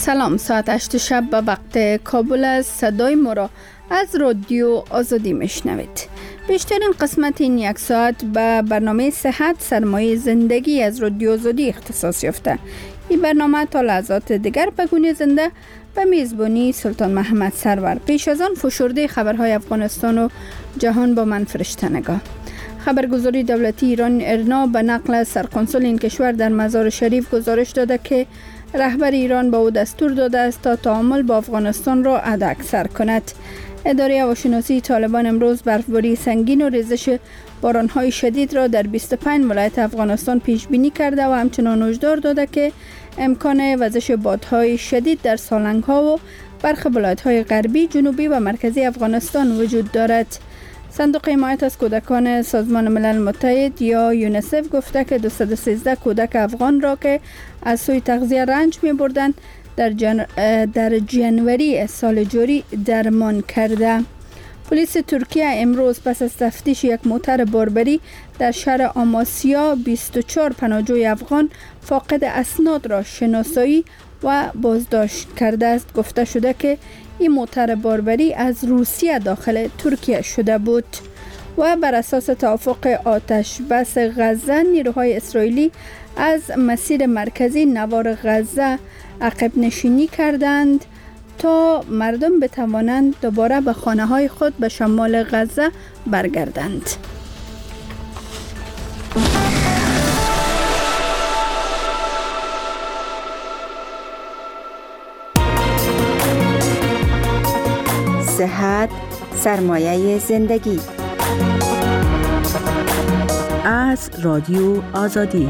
سلام، ساعت 8 شب به وقت کابل است. صدای ما را از رادیو آزادی میشنوید. بیشترین قسمت این یک ساعت به برنامه صحت سرمایه زندگی از رادیو آزادی اختصاص یافته. این برنامه تا لحظات دیگر به گونه زنده به میزبانی سلطان محمد سرور. پیش از آن فشرده خبرهای افغانستان و جهان با من فرشته نگاه. خبرگزاری دولتی ایران ارنا به نقل سرقنسول این کشور در مزار شریف گزارش داده که رهبر ایران به او دستور داده است تا تعامل با افغانستان را حداکثر کند. اداره هواشناسی طالبان امروز برفباری سنگین و ریزش بارانهای شدید را در 25 ولایت افغانستان پیش بینی کرده و همچنان هشدار داده که امکان وزش بادهای شدید در سالنگ‌ها و برخی ولایت‌های غربی، جنوبی و مرکزی افغانستان وجود دارد. صندوق حمایت از کودکان سازمان ملل متحد یا یونیسف گفته که 213 کودک افغان را که از سوی تغذیه رنج می بردند در جنوری سال جاری درمان کرده. پلیس ترکیه امروز پس از تفتیش یک موتر باربری در شهر آماسیا 24 پناهجوی افغان فاقد اسناد را شناسایی و بازداشت کرده است. گفته شده که این موتر باربری از روسیه داخل ترکیه شده بود. و بر اساس توافق آتش بس غزه، نیروهای اسرائیلی از مسیر مرکزی نوار غزه عقب نشینی کردند تا مردم بتوانند دوباره به خانه های خود به شمال غزه برگردند. صحت سرمایه زندگی از رادیو آزادی.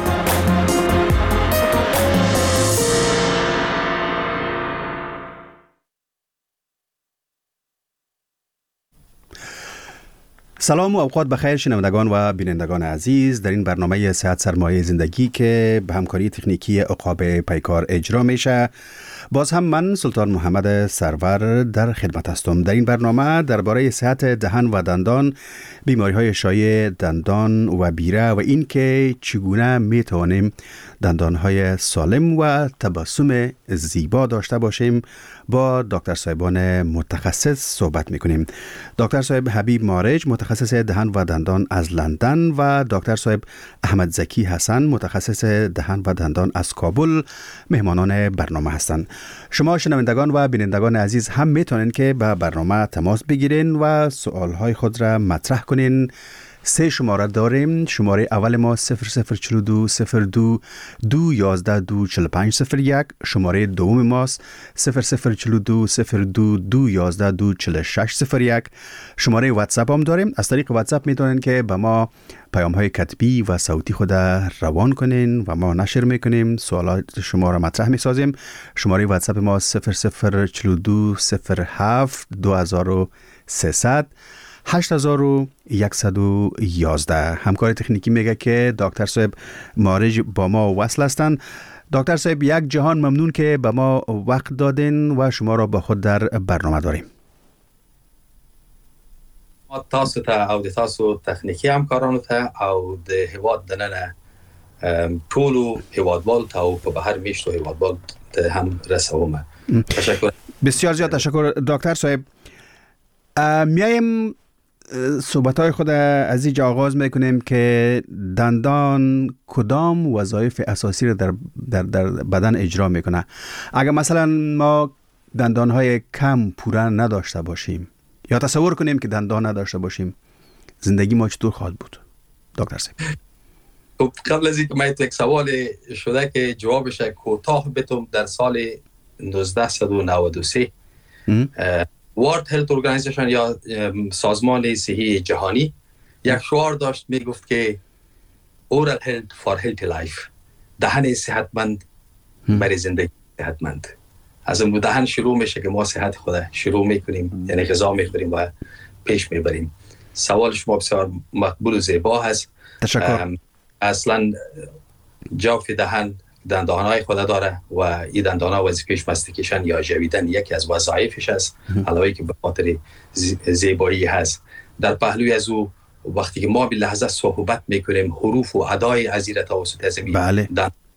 سلام و اوقات بخیر شنوندگان و بینندگان عزیز. در این برنامه صحت سرمایه زندگی که به همکاری تکنیکی عقاب پیکار اجرا میشه، باز هم من سلطان محمد سرور در خدمت هستم. در این برنامه درباره صحت دهان و دندان، بیماری‌های شایع دندان و بیره و این که چگونه میتوانیم دندانهای سالم و تبسم زیبا داشته باشیم با دکتر صاحبان متخصص صحبت میکنیم. دکتر صاحب حبیب مارج، متخصص دهان و دندان از لندن، و دکتر صاحب احمد زکی حسن، متخصص دهان و دندان از کابل مهمانان برنامه هستند. شما شنوندگان و بینندگان عزیز هم میتونین که به برنامه تماس بگیرین و سوالهای خود را مطرح کنین. 3 شماره داریم. شماره اول ما 0042 02 211 24501. شماره دوم ماست 0042 02 211 24601. شماره واتساپ هم داریم. از طریق واتساپ میتونین که به ما پیام های کتبی و صوتی خود روان کنین و ما نشر میکنیم، سوالات شما را مطرح میسازیم. شماره واتساپ ما 0042 07 2300 8111. همکار تکنیکی میگه که دکتر صاحب مارج با ما وصل هستند. دکتر صاحب یک جهان ممنون که به ما وقت دادین و شما را با خود در برنامه داریم. تاسو ته او د تاسو تخنیکی همکارانو ته او د هیواد دننه ټولو هیوادوالو ته او په بهر میشتو هیوادوالو ته هم رسوم. تشکر. بسیار زیاد تشکر دکتر صاحب. میایم صحبت‌های خود از اینجا آغاز میکنیم که دندان کدام وظایف اساسی را در بدن اجرا میکنه. اگر مثلا ما دندانهای کم پوره نداشته باشیم یا تصور کنیم که دندان نداشته باشیم، زندگی ما چطور خواهد بود دکتر صاحب؟ خب قبل از اینکه من یک سوال شده که جوابش کوتاه بتم، در سال 1993 World Health Organization یا سازمان صحی جهانی یک شعار داشت میگفت که Oral Health for Healthy Life، دهن صحتمند برای زندگی صحتمند. از اون دهن شروع میشه که ما صحت خود شروع میکنیم، یعنی غذا میخوریم و پیش میبریم. سوال شما بسیار مقبول و زیبا هست. تشکر. اصلا جوف دهن دندانهای خود داره و این دندانها وظیفه‌اش مستیکیشن یا جویدن یکی از وظایفش است، علاوه که به خاطر زیبایی هست. در پهلوی از او وقتی که ما به لحظه صحبت میکنیم حروف و ادای از این توسط از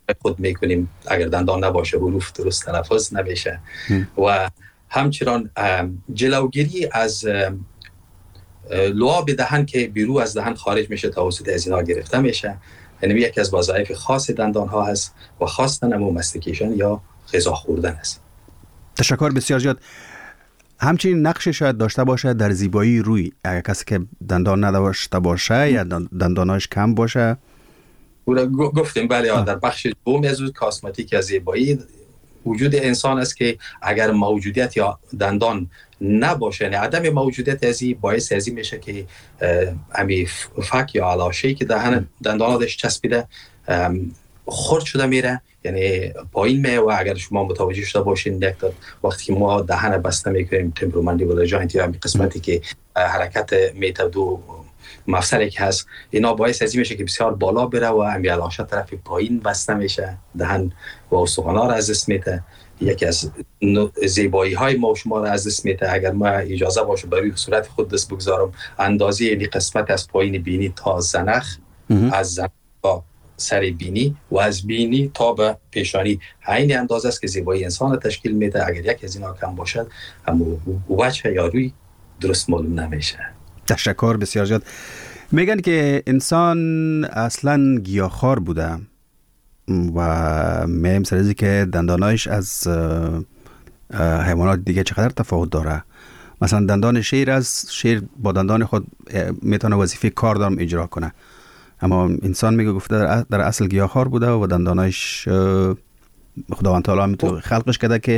خود میکنیم. اگر دندان نباشه حروف درست تلفظ نمیشه. و همچنان جلوگیری از لعاب دهن که بیرون از دهن خارج میشه توسط از اینا گرفته میشه. یعنی یکی از وظایف خاص دندان ها هست و خاصتاً همون مستیکیشن یا غذا خوردن است. تشکر بسیار زیاد. همچنین نقش شاید داشته باشه در زیبایی روی، اگر کسی که دندان نداشته باشه یا دنداناش کم باشه. گفتیم بله، در بخش دوم از کاسمتیک یا زیبایی وجود انسان است که اگر موجودیت یا دندان نباشه، یعنی عدم موجودیت ازی باعث ازی میشه که امی فک یا علاشه‌ای که دهن دندانش چسبیده خرد شده میره، یعنی پایین میه. و اگر شما متوجه شده باشین یک وقتی که ما دهن بسته میکنیم تمپروماندیبولار جاینت یا قسمتی که حرکت میتودو مفصلی که هست، اینا باعث ازی میشه که بسیار بالا بره و امی علاشه طرف پایین بسته میشه، دهن و استخوان‌ها را از دست میده. یکی از زیبایی های ما شما را از دست میده. اگر ما اجازه باشه برای صورت خود دست بگذارم، اندازه این قسمت از پایین بینی تا زنخ، از زنخ تا سر بینی و از بینی تا به پیشانی این اندازه است که زیبایی انسان را تشکیل میده. اگر یکی از اینا کم باشد، اما وجه یا روی درست معلوم نمیشه. تشکر بسیار زیاد. میگن که انسان اصلا گیاهخوار بوده و میم سرزی که دندانایش از حیوانات دیگه چقدر تفاوت داره. مثلا دندان شیر با دندان خود میتونه وظیفه کاردارم اجرا کنه، اما انسان میگه گفته در اصل گیاهخوار بوده و دندانایش خداوند تعالی میتونه خلقش کرده که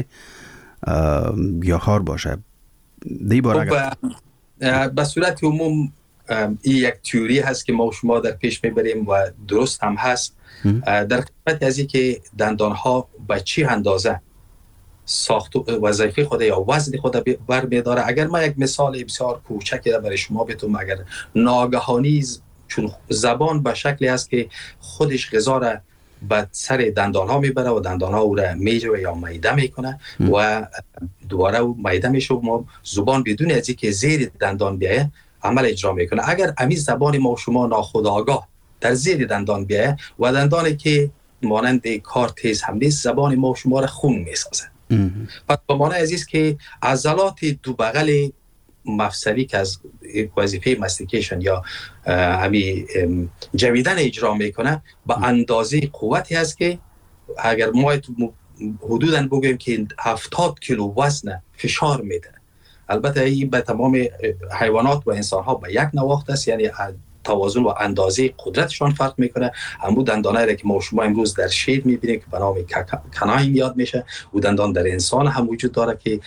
گیاهخوار باشه. دی باره به صورت عموم این یک تئوری هست که ما شما در پیش میبریم و درست هم هست. در قسمت از این که دندان ها به چی اندازه ساخت وظیفه خود یا وزن خود برمیداره. اگر ما یک مثال بسیار کوچکی برای شما بتونم، اگر ناگهانی چون زبان به شکلی است که خودش غذا را به سر دندان ها میبره و دندان ها او را میجوه یا میده میکنه و دوباره او میده میشه و ما زبان بدون از اینکه زیر دندان بیایه عمل اجرا میکنه. اگر امی زبان ما شما ناخودآگاه در زیر دندان بیایه و دندانی که مانند کار تیز هم نیست، زبان ما شما را خون میسازه. پس به معنی عزیز که عضلات دو بغل مفصلی که از وظیفه مستیکیشن یا همی جویدن اجرا میکنه به اندازه قوتی هست که اگر ما حدوداً بگویم که 70 کیلو وزن فشار میده. البته این به تمام حیوانات و انسان ها به یک نواخت است، یعنی توازن و اندازه قدرتشان فرق میکنه. همون دندانایی را که ما شما امروز در شیر میبینیم که به نام کناین یاد میشه، و دندان در انسان هم وجود داره که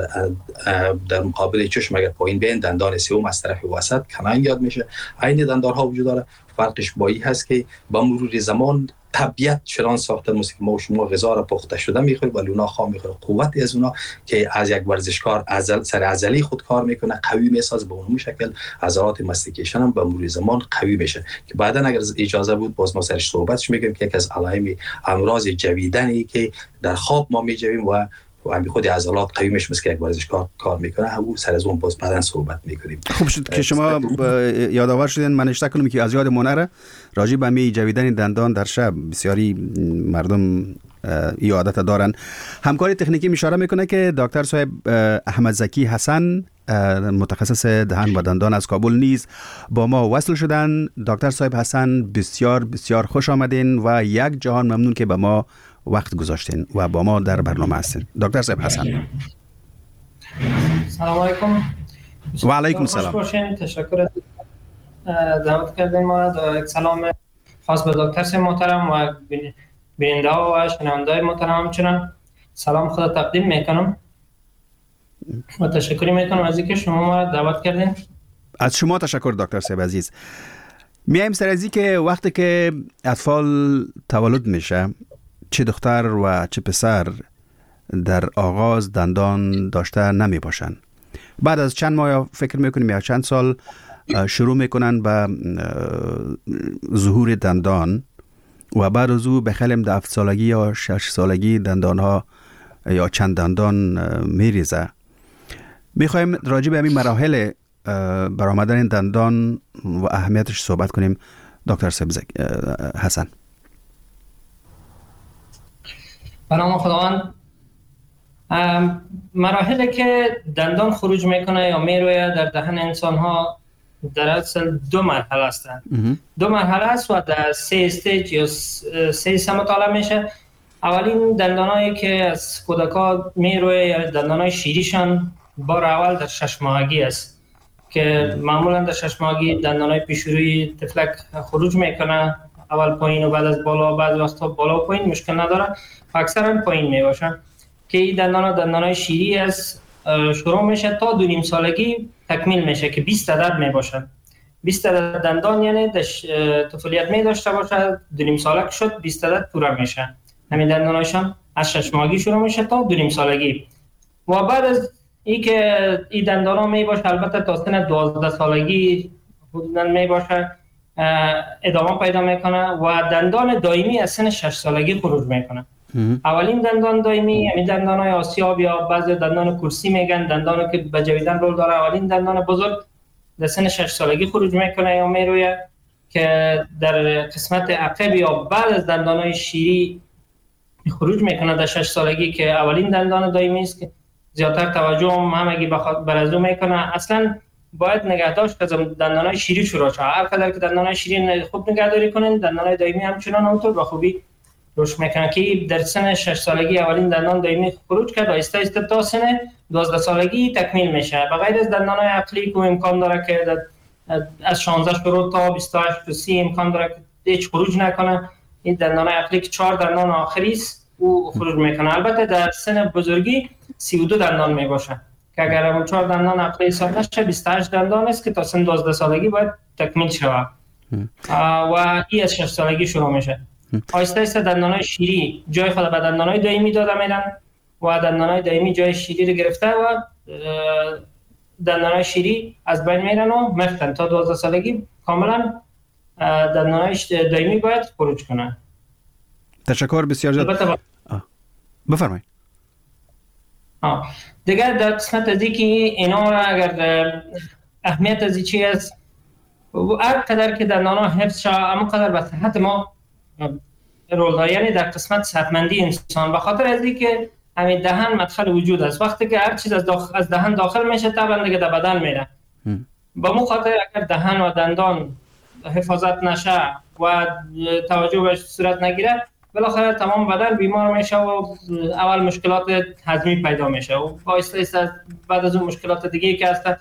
در مقابل چشم اگر پایین بین دندان سوم از طرف وسط کناین یاد میشه. این دندان ها وجود داره. فرقش با این هست که با مرور زمان طبیعت چنان ساخته است که ما شما غذا را پخته شده میخوریم ولی اونا خام میخوریم. قوتی از اونا که از یک ورزشکار سر عضلی خود کار میکنه قوی میسازه، به اون شکل عضلات مستیکیشن هم به مرور زمان قوی میشه که بعدا اگر اجازه بود باز ما سرش صحبتش میگیم که یک از علائم امراض جویدنی که در خواب ما میجویم و همین خود عضلات قوی میشه مثل که یک ورزشکار کار میکنه، همون سر از اون باز بعداً صحبت میکنیم. خوب شد که شما یادآور شدین. من اشتباه کنم که از یاد مونره راجع به می جویدن دندان در شب بسیاری مردم این عادت دارن. همکاری تکنیکی اشاره میکنه که دکتر صاحب احمد زکی حسن متخصص دهان و دندان از کابل نیز با ما وصل شدن. دکتر صاحب حسن بسیار بسیار خوش آمدین و یک جهان ممنون که به ما وقت گذاشتین و با ما در برنامه هستین. دکتر صاحب حسن سلام علیکم. و علیکم سلام. تشکر دعوت کردین ما. یک سلام خاص به دکتر صاحب محترم و بیننده ها و شنونده های محترم همچنان سلام خود تقدیم میکنم و تشکر میکنم از اینکه شما ما دعوت کردین. از شما تشکر دکتر صاحب عزیز. میایم سر از که وقتی که اطفال تولد میشه، چه دختر و چه پسر در آغاز دندان داشته نمی باشن. بعد از چند ماه فکر میکنیم یا چند سال شروع میکنن به ظهور دندان و بعد از او بخلیم در 7 سالگی یا 6 سالگی دندان ها یا چند دندان میریزه. میخوایم راجع به همین مراحل برآمدن دندان و اهمیتش صحبت کنیم. دکتر صاحب حسن. به نام خداوند. مراحلی که دندان خروج میکنه یا میروید در دهن انسان ها در اصل 2 مرحله هستند. 2 مرحله است و در 3 استیج یا 3 سمتاله میشه. اولین دندانایی که از کودکان میروید یا دندانای شیریشان بار اول در 6 ماهگی است که معمولا در 6 ماهگی دندانای پیشروی طفلک خروج میکنه، اول پایین و بعد از بالا، بعد وقتا بالا و پایین مشکل نداره، اکثرا پایین میباشن که این دندانای شیری است. شروع میشه تا 2.5 سالگی تکمیل میشه که 20 عدد میباشن. 20 عدد دندان یعنی طفولیت می داشته باشه، 2.5 سالک شد 20 عدد پورا میشه. همین دندانایشان از 6 ماهگی شروع میشه تا 2.5 سالگی و بعد از این که این دندانا می باشه البته تا سن 12 سالگی حدوداً می باشه ادامه پیدا میکنه و دندان دائمی از سن 6 سالگی خروج میکنه. اولین دندان دائمی همین دندانای آسیاب یا بعضی دندان کرسی میگن، دندانی که به جویدن رول داره، اولین دندان بزرگ در سن 6 سالگی خروج میکنه یا میروید که در قسمت عقب یا بعد از دندانای شیری خروج میکنه در 6 سالگی که اولین دندان دائمی است که زیادتر توجه همگی بر از او میکنه. اصلا باید نگهداشت از دندانای شیری شروع شه. هر قدر که دندانای شیری خوب نگهداری کنین دندانای دائمی همچنان اونطور به خوبی رشد میکنه که در سن 6 سالگی اولین دندان دائمی خروج کرد و آهسته آهسته تا سن 12 سالگی تکمیل میشه. بغیر از دندانای عقلی که امکان داره که از 16 شروع تا 28 تا 30 امکان داره که هیچ خروج نکنه. این دندانای عقلی که 4 دندان آخری است او خروج میکنه. البته در سن بزرگی 32 دندان میباشه که اگر اون 4 دندان عقلی حساب نشه 28 دندان است که تا سن 12 سالگی باید تکمیل شود و این از 6 سالگی شروع میشه. آهسته آهسته دندانای شیری جای خود به دندانای دائمی داده میرن و دندانای دائمی جای شیری رو گرفته و دندانای شیری از بین میرن و میفتن تا 12 سالگی کاملا دندانای دائمی باید خروج کنن. تشکر بسیار زیاد. بفرمایید. دیگر در قسمت از اینکه اینا را اگر اهمیت از چی است هر قدر که دندانا حفظ شد اما قدر به صحت ما رول داره، یعنی در قسمت صحتمندی انسان، به خاطر از اینکه همین دهن مدخل وجود است. وقتی که هر چیز از دهن داخل میشه طبعا دیگه در بدن میره. با مو خاطر اگر دهن و دندان حفاظت نشه و توجه بهش صورت نگیره بالاخره تمام بدن بیمار میشه و اول مشکلات هضمی پیدا میشه و آهسته آهسته بعد از اون مشکلات دیگه که هست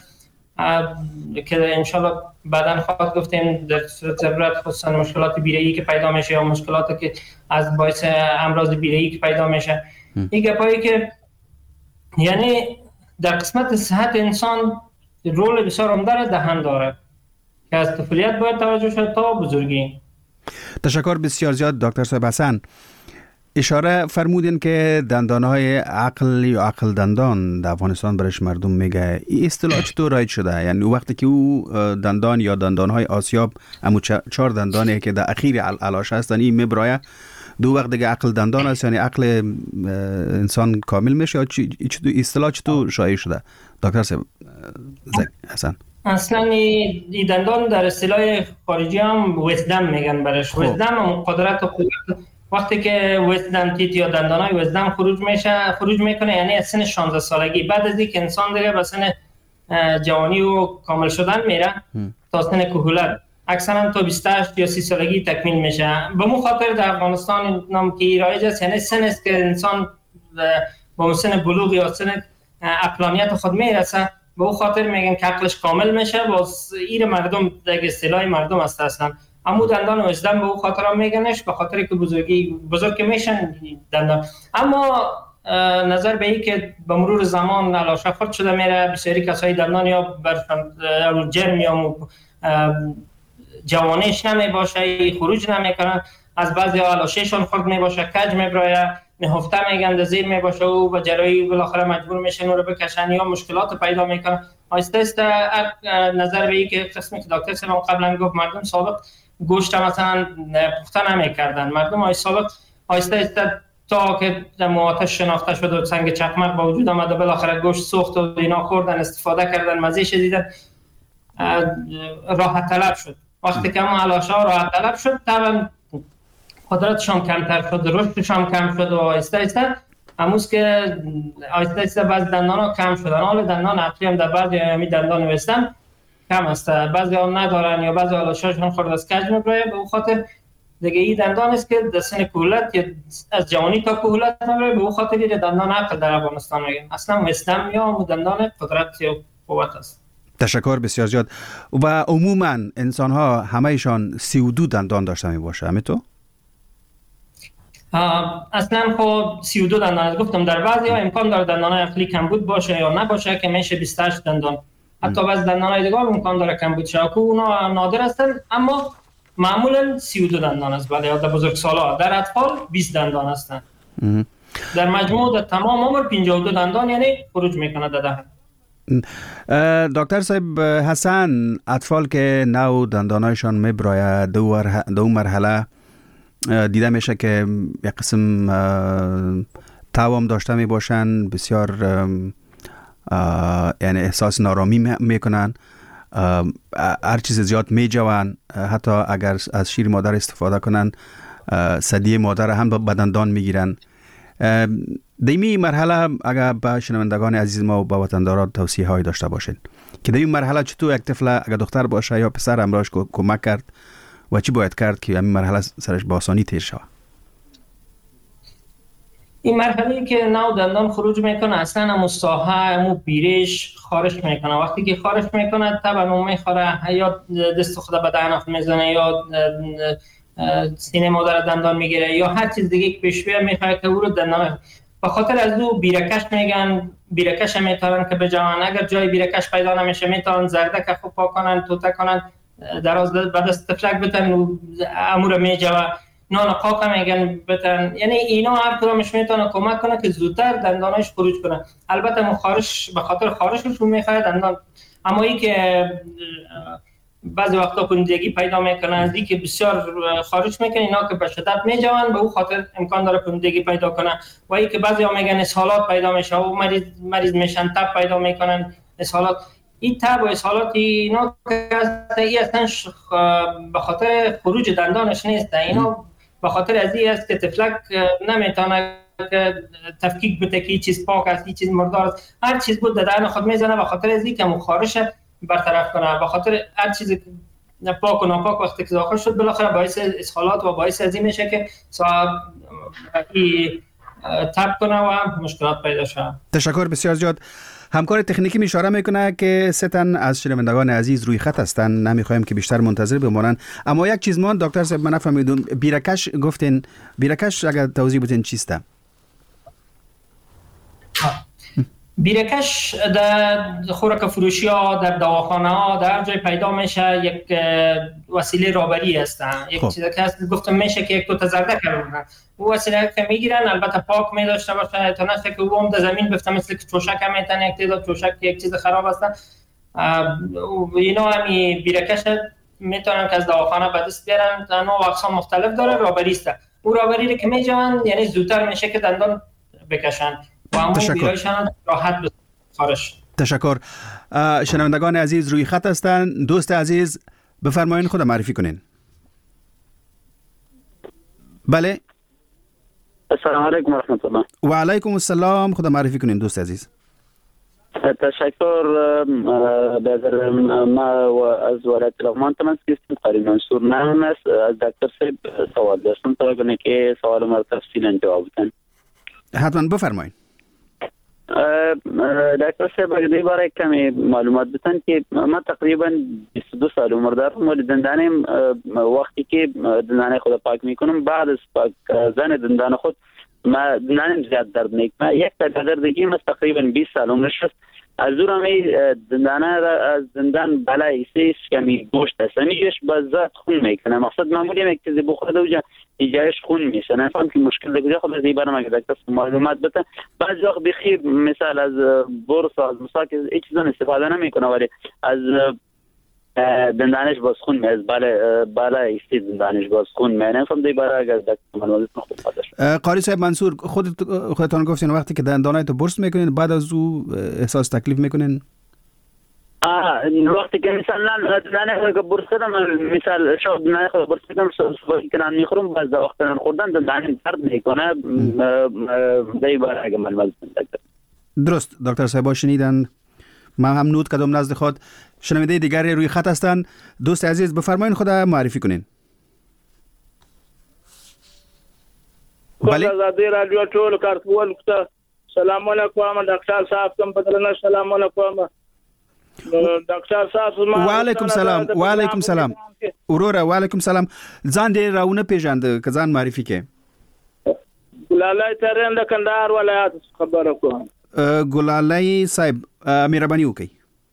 که انشالله بعداً خواهد گفتیم در صورت ضرورت، خصوصا مشکلات بیره‌ای که پیدا میشه یا مشکلاتی که از باعث امراض بیره‌ای که پیدا میشه. این گپایی که یعنی در قسمت صحت انسان رول بسیار عمده دهن داره که از طفولیت باید توجه شد تا بزرگی. تشکر بسیار زیاد دکتر صاحب حسن. اشاره فرمودین که دندانهای عقل یا عقل دندان در افغانستان برش مردم میگه. این اصطلاح چطور رایج شده؟ یعنی وقتی که او دندان یا دندانهای آسیاب امو 4 دندانه که در اخیر علاش هستن این میبرایه، دو وقت دیگه عقل دندان است، یعنی عقل انسان کامل میشه. اصطلاح چطور شایع شده دکتر صاحب حسن؟ اصلا این دندان در اصطلاح خارجی هم ویزدم میگن برش. ویزدم هم قدرت و قوت. وقتی که ویزدم تیت یا دندانای ویزدم خروج میکنه یعنی از سن 16 سالگی، بعد از اینکه انسان دیگه به سن جوانی و کامل شدن میره تا سن کهولت اکثرا تا 28 یا 30 سالگی تکمیل میشه. به مو خاطر در افغانستان نام که رایج است، یعنی سن است که انسان با سن بلوغ یا سن عقلانیت خود میرسه، به او خاطر میگن که عقلش کامل میشه. باز ایر مردم در اصطلاح مردم است اصلا. اما دندان وجدان به او خاطر هم میگنش به خاطر که بزرگ میشن دندان. اما نظر به این که به مرور زمان علاشه خورد شده میره، بسیاری کسایی دندان یا بر جرم یا جوانیش نمیباشه، خروج نمیکنن، از بعضی علاشهشون خورد میباشه، کج میبرایه، نهفته میگن در زیر میباشه و به جرایی بالاخره مجبور میشن او رو بکشن یا مشکلات پیدا میکنن. آهسته آهسته نظر به این که قسمی که دکتر سلام قبلا گفت مردم سابق گوشت مثلا پخته نمیکردن، مردم آهسته آهسته تا که آتش شناخته شد و سنگ چخمق با وجود آمد و بالاخره گوشت سوخت و اینا خوردن، استفاده کردن، مزهش دیدن، راحت طلب شد. وقتی که ما علاشه راحت طلب شد طبعا قدرتشان کمتر شد، رشدشان کم شد و آهسته آهسته امروز که آهسته آهسته بعضی دندان ها کم شدن. حال دندان عقلی هم در بعضی همی دندان نوشتن کم است، بعضی ها ندارن یا بعضی علاشاشون خورد از کج میبره. به اون خاطر دیگه این دندان است که در سن کهولت یا از جوانی تا کهولت میبره. به اون خاطر این دندان عقل در افغانستان میگن اصلا وستم یا دندان قدرت یا قوت است. تشکر بسیار زیاد. و عموما انسان ها همهشان 32 دندان داشته می باشه، همینطور؟ اصلا خب 32 دندان گفتم، در بعضی ها امکان داره دندان عقلی کمبود باشه یا نباشه که میشه 28 دندان. حتی بعضی دندان های دیگه امکان داره کمبود شه که اونا نادر هستن، اما معمولا 32 دندان است. ولی در بزرگسالا، در اطفال 20 دندان هستن. در مجموع در تمام عمر 52 دندان یعنی خروج میکنه در دهن. دکتر صاحب حسن، اطفال که نو دندانایشان میبراید دو مرحله دیده میشه که یک قسم توام داشته می باشن، بسیار یعنی احساس نارامی میکنن، هر چیز زیاد می جوان، حتی اگر از شیر مادر استفاده کنن ثدی مادر هم به دندان میگیرن. دیمی مرحله اگر به شنوندگان عزیز ما و به وطنداران توصیه های داشته باشین که دیمی مرحله چطور یک طفل اگر دختر باشه یا پسر امراش کمک کرد و چی باید کرد که این مرحله سرش با آسانی تیر شود؟ این مرحله که نو دندان خروج میکنه اصلا مستاها بیرش خارش میکنه. وقتی که خارش میکنه طبعا اون میخوره یا دست خود به دهن میزنه یا سینه مادر دندان میگیره یا هر چیز دیگه که پیش بیاد میخوره که او رو دندان. به خاطر از او بیرکش میگن، بیرکش میتارن که بجوان. اگر جای بیرکش پیدا نمیشه میتارن زردک خوب پاک کنن، توته کنن، دراز بعد از تفلک بتن امور میجوه، نان قاق میگن بتن. یعنی اینا هر کدامش میتونه کمک کنه که زودتر دندانش خروج کنه. البته مخارش به خاطر خارشش رو میخواد دندان، اما این که بعضی وقتا پوندگی پیدا میکنه، از این که بسیار خارج میکنه، اینا که به شدت میجوان به اون خاطر امکان داره پوندگی پیدا کنه. و این که بعضی ها میگن اسهالات پیدا میشه و مریض میشن، تب پیدا میکنن اسهالات. این تب و اسهالات اینا که اصلا به خاطر خروج دندانش نیست، اینا به خاطر از این است که تفلک نمیتونه تفکیک بده که چیز پاک است، چیز مردار است. هر چیز بود دهن خود میزنه به خاطر از این که مخارش برطرف کنه. به خاطر هر چیز پاک و ناپاک وقتی که داخل شد بالاخره باعث اسهالات و باعث از این میشه که صاحب تب کنه و مشکلات پیدا شه. تشکر بسیار زیاد. همکار تکنیکی اشاره میکنه که سه تن از شنوندگان عزیز روی خط هستن، نمیخوایم که بیشتر منتظر بمونن. اما یک چیز مان دکتر صاحب من نفهمیدم، بیرکش گفتین، بیرکش اگر توضیح بدین چیسته؟ بیرکش در خوراک فروشی ها، در دواخانه ها، در جای پیدا میشه، یک وسیله رابری هستن. یک چیزی که هست گفتم میشه که یک دو تا زرده کردن او وسیله که میگیرن، البته پاک می داشته باشه تا نشه که او هم در زمین بفته، مثل که چوشک هم میتن یک تعداد چوشک یک چیز خراب هستن. اینا همی بیرکش میتونن که از دواخانه به دست بیارن، نوع و اقسام مختلف داره، رابری است. او رابری که میجوان یعنی زودتر میشه که دندان بکشن و همون بیرایشان راحت بخارش. تشکر. شنوندگان عزیز روی خط هستن. دوست عزیز بفرمایین خود معرفی کنین. بله. السلام علیکم و رحمت الله. و علیکم السلام. خود معرفی کنین دوست عزیز. تشکر. بذار ما از ولایت لغمان تماس گرفتم، قاری منصور نام است. از دکتر صاحب سوال داشتم تا کنه که سوال ما تفصیلا جواب بدن. حتما بفرمایید. دکتر صاحب اگه باره کمی معلومات بدن که من تقریبا 22 سال عمر دارم و دندانم وقتی که دندان خود پاک میکنم بعد از پاک کردن دندان خود ما دندانم زیاد درد میکنه. یک تا دردگی من تقریبا 20 سال عمرش است. از دورم دندان از دندان بالای سیس کمی گوشت است، میگش بازات خون میکنه. مقصد معمولی یک چیزی بخورده و جایش خون میشه. نفهم که مشکل دیگه خود زیبا نمیگه دکتر معلومات بده. بعضی وقت بخیر مثال از برس از مساک هیچ چیزا استفاده نمیکنه ولی از دندانش باز خون میاد، بالای است دندانش باز خون میاد. نفهم دیگه اگر دکتر معلومات نخواد. قاری صاحب منصور خودتان گفتین وقتی که دندانایت برس میکنین بعد از او احساس تکلیف میکنین؟ وقتی که مثلا دانه که برسدم مثال شب دانه که برسدم صبح کنن میخورم باز وقتا خوردن دانه درد میکنه دی بار اگه من درست دکتر صاحب شنیدن. من هم نوت کردم نزد خود. شنونده دیگری روی خط هستند. دوست عزیز بفرمایید خود معرفی کنین. بله زادی رادیو ټول کارکول سلام علیکم ډاکټر صاحب کوم بدلنه سلام علیکم ډاکټر صاحب وعلیکم سلام وعلیکم سلام وروره وعلیکم سلام. ځان دې راونه پیژاند که ځان معرفي کې. ګلالای ترين د کندهار ولایت خبره کوم. ګلالای صاحب مهرباني وکړئ.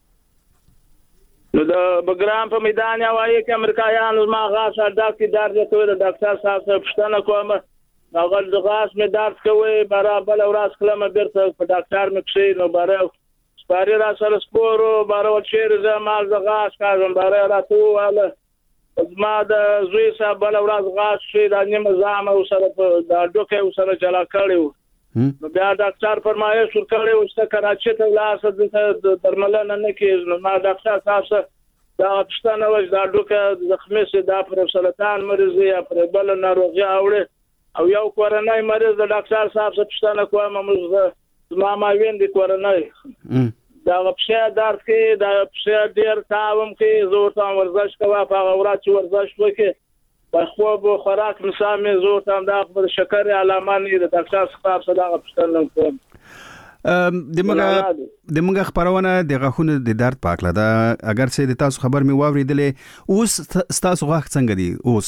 نو د بګرام په میدان یوایي کې امریکایانو ما غاښ ډاکټر درد کوي د ډاکټر صاحب څخه پوښتنه کوم. هغه د غاښ مې درد کوي برابر ورځ کلمه بیرته په ډاکټر مې کښې نو باره سپاري را سره سپورو باره چیرې زه مال د غاښ کاږم باره راته وواله زما د زوی صاحب بله ورځ غاښ کښې دا نیمه زامه ورسره دا ډوکی ورسره جلا کړی و. نو بیا ډاکټر فرمایش ورکړی و چې ته کراچۍ ته ولاړ شه دلته درملنه نه کېږي. نو ما ډاکټر صاحب څخه دا پوښتنه وکړه دا ډوکی زخمي شي دا پر سرطان مریض یا پر بله ناروغي اوړي او یو کورنۍ مریض د ډاکټر صاحب څخه پوښتنه کوم موږ زما ماوین دي کورنۍ دا پښه درد کې دا پښه ډېر تاوم کې زه ورته ورزش کوم په هغه ورځ چې ورزش وکړې په خوب او خوراک نظام مې زه ورته دا د شکر علامه نه د ډاکټر صاحب څخه دغه پوښتنه کوم. د موږ خبرونه د غاښونو د درد په اړه ده. اگر څه د تاسو خبر مې واورېدلې اوس تاسو غاښ څنګه دي اوس؟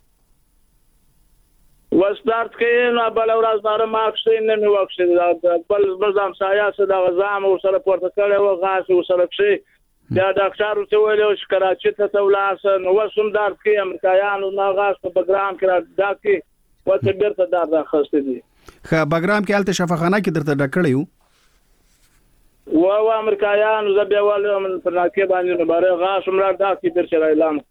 وستارت کې نو بل ورځ دار ماکسین نه مې وکړ بل بزام سایه سره د غزام او سره پورته کړو او غاښ او سره کې دا ډاکټر ته ویل چې کراچۍ ته ولاړ نو وسوم درد کې امریکایانو ما غاښ په بګرام کې دا کې وته بیرته درد راخسته دي. خا بګرام کې الته شفاخانه کې درته ډکړیو و امریکایانو زبیوال من په ناکې باندې نو باره غاښ مړ دا کې بیرته اعلان.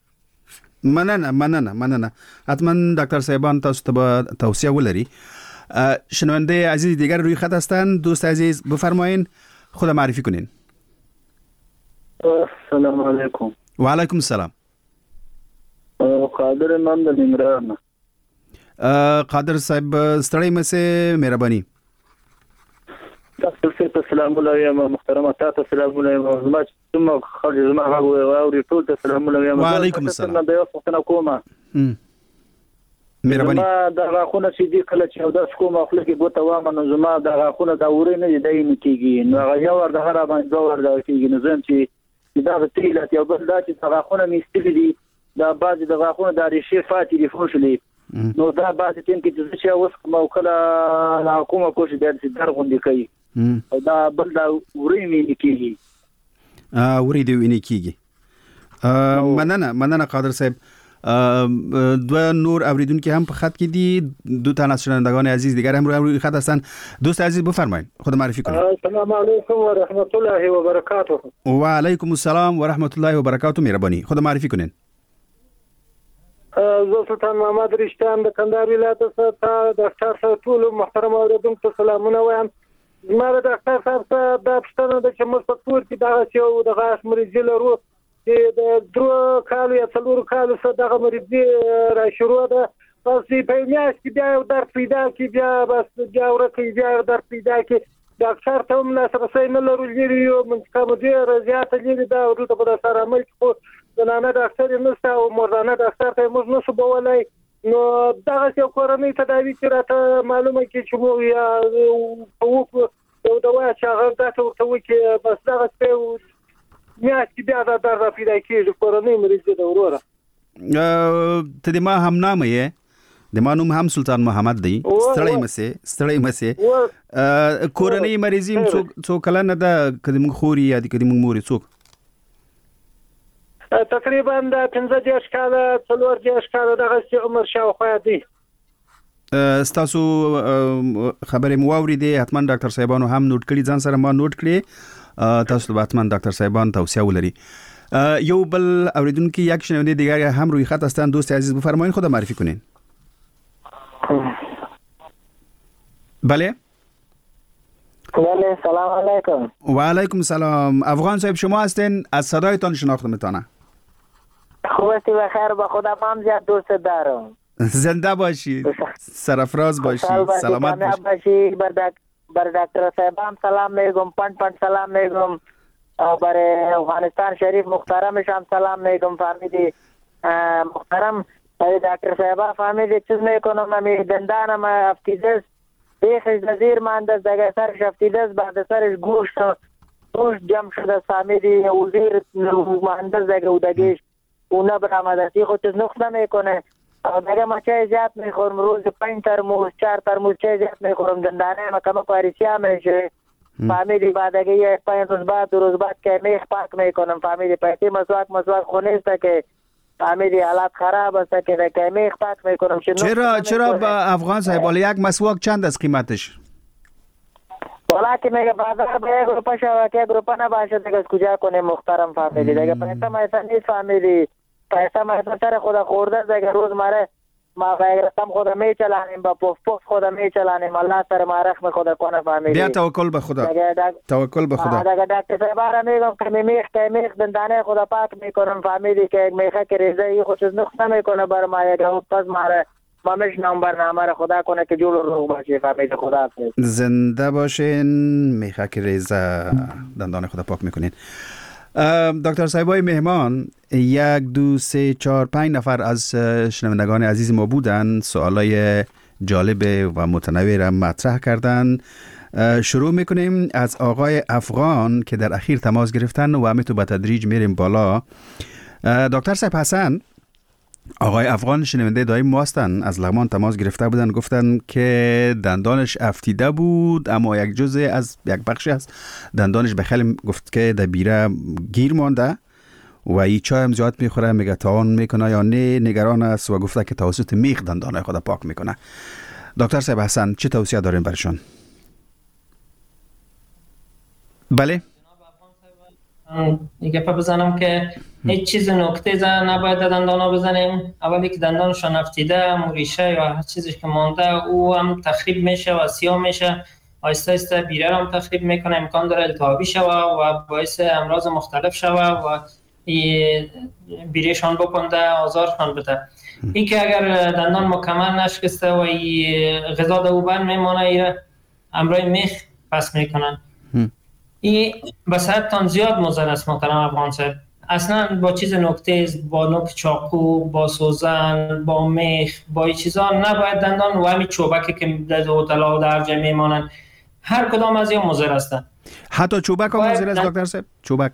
مننه حتما دکتر صاحبان تاسو ته توصیه ولري. شنونده عزیز دیگر روی خط هستند. دوست عزیز بفرمایین خود معرفی کنین. السلام علیکم. و علیکم السلام. قادر امام د ننګرهار. قادر صاحب ستړی مشه مهرباني. تاسو ته سلام علیکم محترم تاسو سلام علیکم زما څومره خالي زما هغه او ټول ته سلام علیکم. وعلیکم السلام. دا یو څه کومه مهرباني. زما د غاښونو چې دی کله چې دا کوم خپل کې ګوته وامه نو زما د غاښونو دا ورې نه دی نه کیږي نو هغه یو ور د هر باندې دا ور دا کیږي نو زم چې دا د تیلات یو بل دا چې غاښونه میستلي دي دا بعض د غاښونو د ریشې فاتې دي فوشلې نو دا بعض ټیم کې چې اوس کوم کله حکومت کوشش د درغوندې کوي او دا بل دا ورې مې کیږي ورې دی ونی کیږي. مننه قادر صاحب. دو نور اوریدونکو هم په خط کې دي. دو تا شنوندگان عزیز دیگر هم روی خط هستند. دوست عزیز بفرمایید خود معرفی کنید. السلام علیکم و رحمت الله و برکاته. و علیکم السلام و رحمت الله و برکاته. مهربانی خود معرفی کنید. زه سلطان محمد رشتان د کندهار ولایت څخه د ډاکټر صاحب ټول محترم اوریدونکو سلامونه وایم. زما د ډاکټر صاحب څخه د پښتنه د چې موږ په کور کې دا چې د غاښ مریض لرو چې د درو کالو یا څلورو کالو څخه دغه مریض را شروع ده پس په میاشت کې بیا درد پیدا کی بیا بس بیا ورکه بیا درد پیدا کی ډاکټر ته هم لاسرسی نه لرو لري یو منځکه ډېره زیاته لري دا ورته په سره عمل خو زنانه ډاکټر یې نشته او مردانه ډاکټر ته موږ نشو بولای نو دغه یو کورنۍ تداوی چې راته معلومه کی چې مو یا او دوا چې هغه تاسو ته وکي بس دغه څه میاشت کې بیا دا درد پیدا کیږي کورنۍ مریض د وروره. ته د ما هم نام یې د ما نوم هم سلطان محمد دی. ستړی مسه کورنۍ مریضي څو کلنه ده کدی موږ خوري یا کدی موږ موري څوک تقریبا د 15 کاله 14 کاله دغه عمر شاوخوا دی. ستاسو خبرې مو واورېدې حتما ډاکټر صاحبانو هم نوٹ کړي ځان سره ما نوٹ کړي تاسو به حتما ډاکټر صاحبان توصیه ولري. یو بل اوریدونکو یک شنونده دیگر هم روی خط هستند. دوست عزیز بفرمایید خود معرفی کنین. بله بله سلام علیکم. و علیکم سلام. افغان صاحب شما هستین؟ از صدایتان شناخته میتونه. خوب هستی و خیر؟ با خودم هم زیاد دوست دارم. زنده باشید، سرفراز باشید، سلامت باشید. بر دکتر صاحب هم سلام میگم، پنج سلام میگم، برای افغانستان شریف محترمش هم سلام میگم. فهمیدی محترم دکتر صاحب فهمیدی چیز میکنم، امی دندانم افتیده بیخش دزیر ماندست دیگه، سرش افتیده بعد سرش گوشت جمع شده، فهمیدی وزیر ماندست دیگه و دگیش اونه برامدستی خود چیز نقص نمیکنه. دیگه ما چای زیاد میخورم، روز 5 ترموز 4 ترموز چای زیاد میخورم، دندانه ما کم پاریسی هم میشه. فهمیدی بعد دیگه 5 روز بعد 2 روز بعد که میخ پاک میکنم. فهمیدی پیتی مسواک خونیست که فهمیدی حالت خراب است که میخ پاک میکنم. چرا با افغان صاحب بالا یک مسواک چند از قیمتش؟ بالا که میگه بازار به 1 روپه شوه که 1 روپه نباشه دیگه از کجا کنیم محترم. فهمیدی دیگه پیسه مایسا نیست. فهمیدی پیسه مایسا سر خدا خورده دیگه، روز ماره ما بگرستم خدا میچلانیم، با پف خدا میچلانیم، الله سر ما رحم خدا کنه. فهمیدی بیا توکل به خدا، توکل به خدا. دیگه دکتر صاحب میگم که میخ دندانه خدا پاک میکنم. فهمیدی که میخه که ریزه ای خودش نقص نمیکنه بر ما، یک پس ما میشنم برنامه را خدا کنه که جلو روغ باشه. فهمیدی خدا حافظ. زنده باشین. میخه که ریزه دندان خدا پاک میکنین. دکتر صاحبای مهمان 1 2 3 4 5 نفر از شنوندگان عزیز ما بودن، سوالای جالب و متنوع را مطرح کردن. شروع میکنیم از آقای افغان که در اخیر تماس گرفتن و همین تو به تدریج میریم بالا. دکتر صاحب حسن، آقای افغان شنونده دایم ما هستن، از لغمان تماس گرفته بودن، گفتن که دندانش افتیده بود اما یک جزء از یک بخشی از دندانش به خیلی گفت که در بیره گیر مانده و این چای هم زیاد میخوره، میگه تعاون میکنه یا نه، نگران است و گفته که توسط میخ دندانای خود پاک میکنه. دکتر صاحب حسن چه توصیه دارین برشان؟ بله یک گپ بزنم که هیچ چیز نکته زن نباید دندانا بزنیم. اولی که دندانشان افتیده، موریشه یا هر چیزی که مانده او هم تخریب میشه و سیاه میشه، آهسته آهسته بیره هم تخریب میکنه، امکان داره التهابی شوه و باعث امراض مختلف شوه و بیرهشان بکنده، آزارشان بده. این که اگر دندان مکمل نشکسته و غذا در او بند میمانه، ایره امرای میخ پس میکنن. این به صحتتان زیاد مضر است محترم افغان صاحب. اصلا با چیز نکته، با نوک چاقو، با سوزن، با میخ، با این چیزا نباید دندان و همین چوبکی که در هتل‌ها و در جای میمانن، هر کدام از این مضر هستن. حتی چوبک هم مضر است دکتر صاحب؟ چوبک؟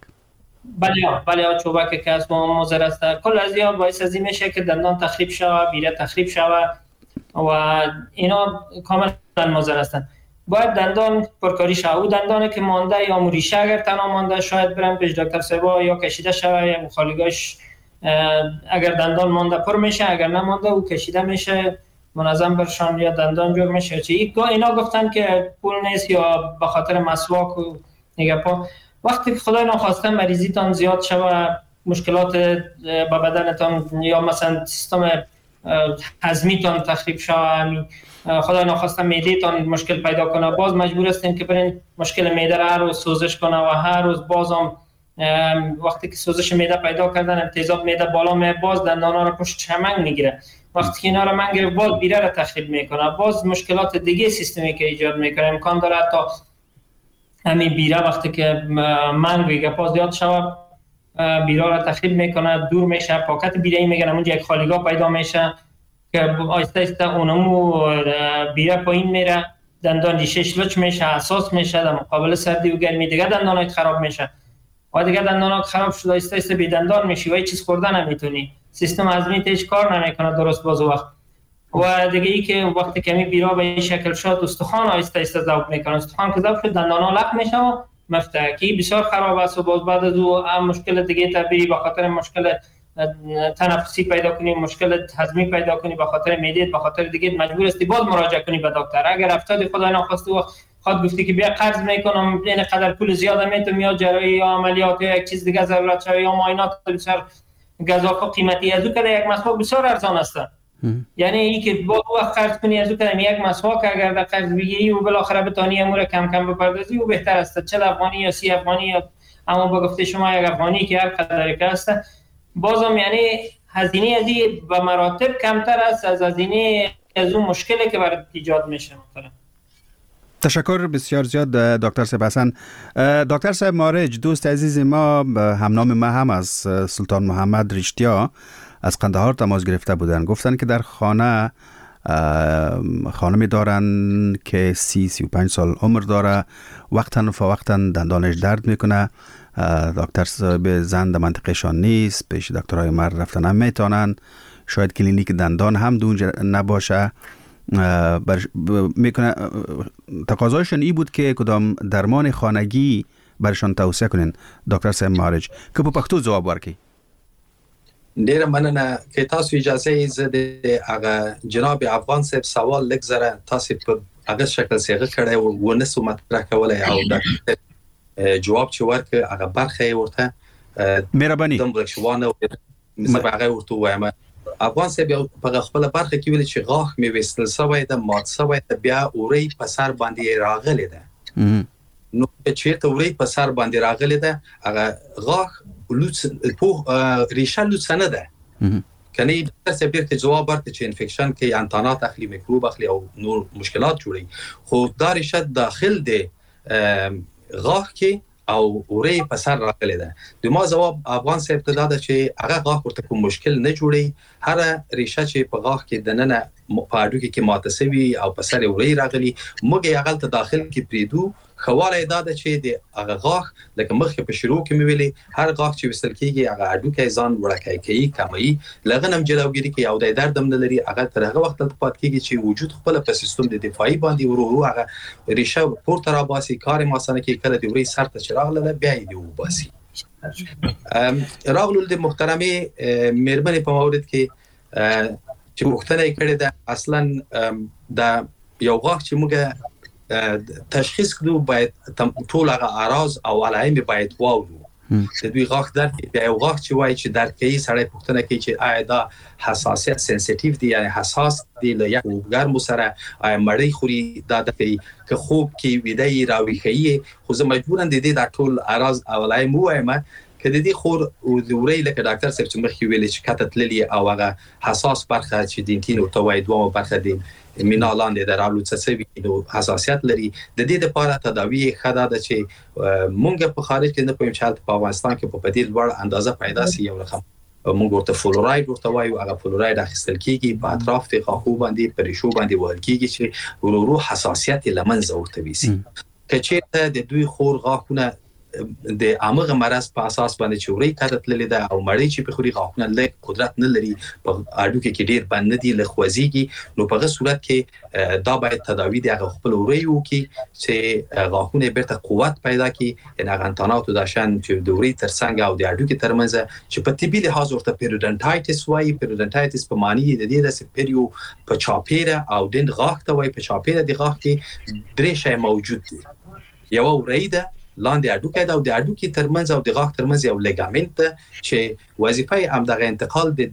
بله چوبک که از ما مضر است. کل از این باعث از این میشه که دندان تخریب شوه، بیره تخریب شوه و اینا کاملا مضر هستن. باید دندان پرکاری شوه. او دندانی که مانده یا موریشه اگر تنها مانده، شاید برم پیش دکتر صاحب یا کشیده شوه، یا مخالگاش اگر دندان مانده پر میشه، اگر نمانده او کشیده میشه، منظم برشان یا دندان جور میشه. اینا گفتن که پول نیست یا به خاطر مسواک و نگپا. وقتی که خدای ناخواسته مریضیتان زیاد شوه، مشکلات به بدنتان یا مثلا سیستم هضمیتان تخریب شوه، خدای ناخواسته معده‌تان مشکل پیدا کنه، باز مجبور هستین که برین مشکل معده را هر روز سوزش کنه و هر روز بازم وقتی که سوزش معده پیدا کردن، تیزاب معده بالا میاد، باز دندانا را پشت چمنگ میگیره. وقتی که اینا را منگ گرفت، باز بیره را تخریب میکنه، باز مشکلات دیگه سیستمی که ایجاد میکنه. امکان داره حتی همین بیره وقتی که منگ بگه باز زیاد شوه، بیره را تخریب میکنه، دور میشه، پاکت بیره میگن اونجا یک خالیگاه پیدا میشه که آهسته آهسته اونمو بیره پایین میره، دندان ریشش لچ میشه، حساس میشه در مقابل سردی و گرمی، دیگه دندانات خراب میشه و دیگه دندانات خراب شده آهسته آهسته بی دندان میشی و هیچ چیز خوردن نمیتونی، سیستم هضمیت هیچ کار نمیکنه درست باز وقت. و دیگه ای که وقتی کمی بیرا به این شکل شد، استخوان آهسته آهسته ذوب میکنه، استخوان که ذوب شد دندانا لق میشه و مفتکی بسیار خراب است و باز بعد از او مشکل دیگه تبدیلی به خاطر مشکل تنفسی پیدا کنی، مشکل هضمی پیدا کنی، به خاطر معده، به خاطر دیگه مجبور هستی باز مراجعه کنی به دکتر. اگر افتادی خدای ناخواسته و خود گفتی که بیا قرض میکنم، این قدر پول زیاد میتونم یا جراحی یا عملیات یا یک چیز دیگه ضرورت شوی یا معاینات بسیار گزافه قیمتی از او که یک مسواک بسیار ارزان است. یعنی این که با وقت خرج کنی از او کدام یک مسواک اگر در قرض بگیری و بالاخره بتانی امور کم کم بپردازی و بهتر است، 40 افغانی یا 30 افغانی یا اما با گفته شما یک افغانی که هر قدری که است بازم یعنی هزینه از این به مراتب کمتر است از هزینه از اون مشکلی که برات ایجاد میشه. تشکر بسیار زیاد دکتر صاحب حسن. دکتر صاحب مارج، دوست عزیز ما همنام ما هم از سلطان محمد رشتیا از قندهار تماس گرفته بودن، گفتن که در خانمی دارن که 30-35 سال عمر داره، وقتاً فوقتاً دندانش درد میکنه، دکتر صاحب زن در منطقهشان نیست، پیش دکترهای مرد رفتن هم میتونن، شاید کلینیک دندان هم دونجا نباشه، میکنه تقاضایشون ای بود که کدام درمان خانگی برشان توصیه کنین دکتر صاحب مارج که په پښتو جواب ورکړي. ډیره مننه که تاسو اجازه زه د هغه جناب افغان صاحب سوال لږ زره تاسو په هغه شکل صيغه کړی و نسو مطرح کولای او د جواب چې ورکړ هغه برخه ورته مهرباني دمبل شوانه زه هغه ورته وایم. افغان صاحب په خپل برخه کې ویل چې غاښ مې وستل سوی د مات سوی د بیا اوري په سر باندې راغلی ده. نو چې ته اوري په سر باندې راغلی ده هغه غاښ لوڅ په ریشه لوڅ نه ده کني د سپیر کې جواب ورته چې انفیکشن کې انتانات اخلي میکروب اخلي او نور مشکلات جوړي خو دا ریشه داخل دی غاښ کې او اوري په سر راغلی ده. د ما جواب افغان صاحب ته دا ده چې هغه غاښ ورته کوم مشکل نه جوړي، هر ریشه چې په غاښ کې دننه په اډو کې ماته سوي او په سر اوري راغلي موږ یې هغه ته داخل کې پریدو خواله دا ده چې د هغه غاښ لکه مخکې په شروع کې مې ویلي هر غاښ چې وستل کېږي هغه اډو کې ځان وړکای کوي کموي لغنم جلوګیری کې یو د درد هم نه لري هغه تر هغه وخت پات کېږي چې وجود خپل په سیستم د دفاعي باندې ورو هغه ریشه پورته را باسي کار ماسانه کې کله د وری سر ته چراغ لاله بیا یې دی وباسي. راغلو د محترمي مېرمنې په مورد کې چې پوښتنه کړې ده اصلا د یو غاښ چې موږ تشخیص کړو باید ټول هغه اعراض او علائم باید واورو. د دوی غاښ درد دی یو غاښ چې وایي چې درد کوي سړی پوښتنه کوي چې آیا دا حساسیت سنسټیو دی یعنی حساس دی له یو ګرم سره آیا مړی خوري دا د که خوب کې ویدای راويخي خو زه مجبورم د دې د ټول اعراض او علائم وایم که د دې خور او د ورې لکه ډاکټر صاحب چې مخکې ویل چې کته تللی او هغه حساس برخه چې دینتین او توای دوه برخه دی مینالاند د رالو څه نو حساسیت لري د دې لپاره تداوی خدا ده چې مونږ په خارج کې نه پوهیم چې په افغانستان کې په بدیل لوړ اندازه پیدا سي یو رقم مونږ ورته فلوراید ورته وایو هغه فلوراید اخیستل کیږي په اطراف د غاښو باندې پرېشو باندې وهل کیږي چې ورو حساسیت لمنځه ورته ویسي. که چېرته د دوی خور غاښونه د عامه مرض په اساس باندې چې ورې کاته تللی ده او مړی چې په خوري غاښونه لږ قدرت نه لري په اډو کې ډیر بند نه دي لخوازيږي نو په هغه صورت کې دا باید تداوی د خپل ورې وکي چې غاښونه بیرته قوت پیدا کړي ان هغه انتانات داشان چې د ورې ترڅنګ او د اډو کې ترمنځ چې په طبي لحاظ ورته پیریودنټایټس وایي. پیریودنټایټس په معنی د دې د سپیریو په چاپیره او د غاښ ته وایي په چاپیره د غاښ کې درې شی موجود دي. یو ورې ده لاندې اډو کې دا او د اډو کې ترمنځ او د غاښ ترمنځ یو لیګامنت چې وظیفه هم د انتقال د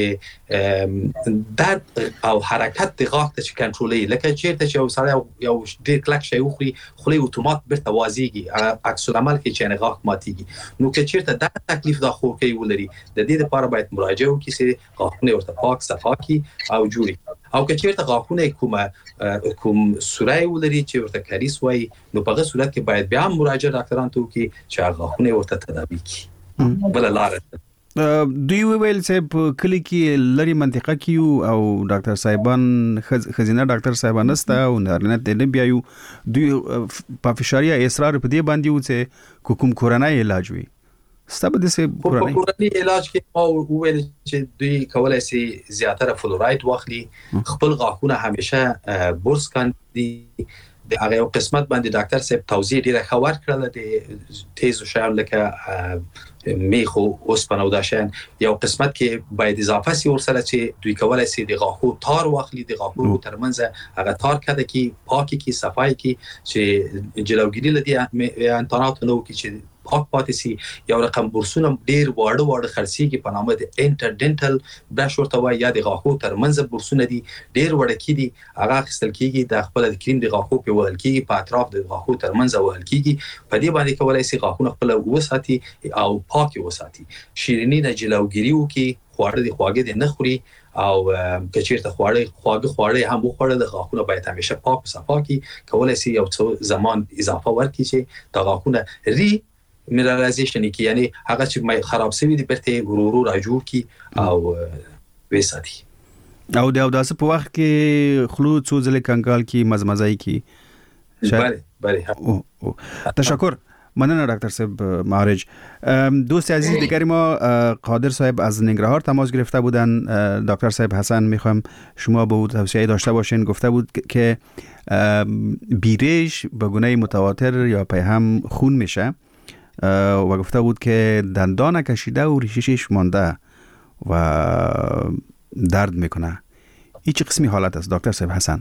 درد او حرکت د غاښ ته کنټرولي لکه چیرته چې یو سړی یو ډیر کلک شي وخوري خولي اتومات برته وازيږي عکس العمل کې چې غاښ ماتيږي نو که چیرته دا تکلیف د خور کې ولري د دې لپاره باید مراجعه وکړي چې غاښونه ورته پاک صفا کړي او جوړي او که چیرته غاښونه کوم سورای ولري چې ورته کریس وای نو په هغه صورت کې باید بیا مراجعه ډاکټرانو ته وکړي چې غاښونه ورته تداوي کړي. بل لاره دوی ویل چې په کلی کې لري منطقه کې او ډاکټر صاحبان خزینه ډاکټر صاحبان نسته او نارینه د نه بیايو دوی په فشاریا اصرار په دې باندې و چې کوم کورنۍ علاج وي ستاسو د سه کورنۍ علاج کې او ویل چې دوی کولای شي زیاتره فلوراید واخلي خپل غاښونه همیشه برس کاندي د هغه قسمت باندې ډاکټر صاحب توضیح ډیره خبر کړل د تیزو شیان لکه میخو اوسپنه او داشان یو قسمت کې باید اضافه سي ورسره چې دوی کولای شي د غاښو تار واخلي د غاښو ترمنځ هغه تار کده کې پاکي کې صفای کې چې جلوګیری لدی انتانات نو کې چې پاک پاتې سي. یو رقم برسونه ډیر واړه خرڅيږي په نامه د انټرډنټل برش ورته وایي یا د غاښو ترمنځ برسونه دي ډیر وړکی دي. هغه خپل کېږي د خپل د کریم د غاښو په وهل کېږي په اطراف د غاښو ترمنځ وهل کېږي. په دې باندې کولای شي غاښونه خپل وساتي او پاک وساتي. شیرینی نه جلوګیری وکي، خواړه د خواږه د نه خوري او کچیرته خواړه هم وخوړل د غاښونه باید همیشه پاک او صفا کی. کولای شي یو څو زمان اضافه ورکړي چې د غاښونه ری منرالایزیشن کی، یعنی هغه چې خراب شوی دي برته ورورو را جوړ کی او وساتي. او د اوداسه په وخت کې خلو څو ځله کنګال کی مزمزای کی. بله تشکر. مننه دکتر صاحب معارج. دوست عزیز دیگری ما قادر صاحب از ننگرهار تماس گرفته بودن. دکتر صاحب حسن میخوام شما به او توصیه داشته باشین. گفته بود که بیریش به گونه متواتر یا پیهم خون میشه و گفته بود که دندان کشیده و ریشش مانده و درد میکنه. این چه قسمی حالت است دکتر صاحب حسن؟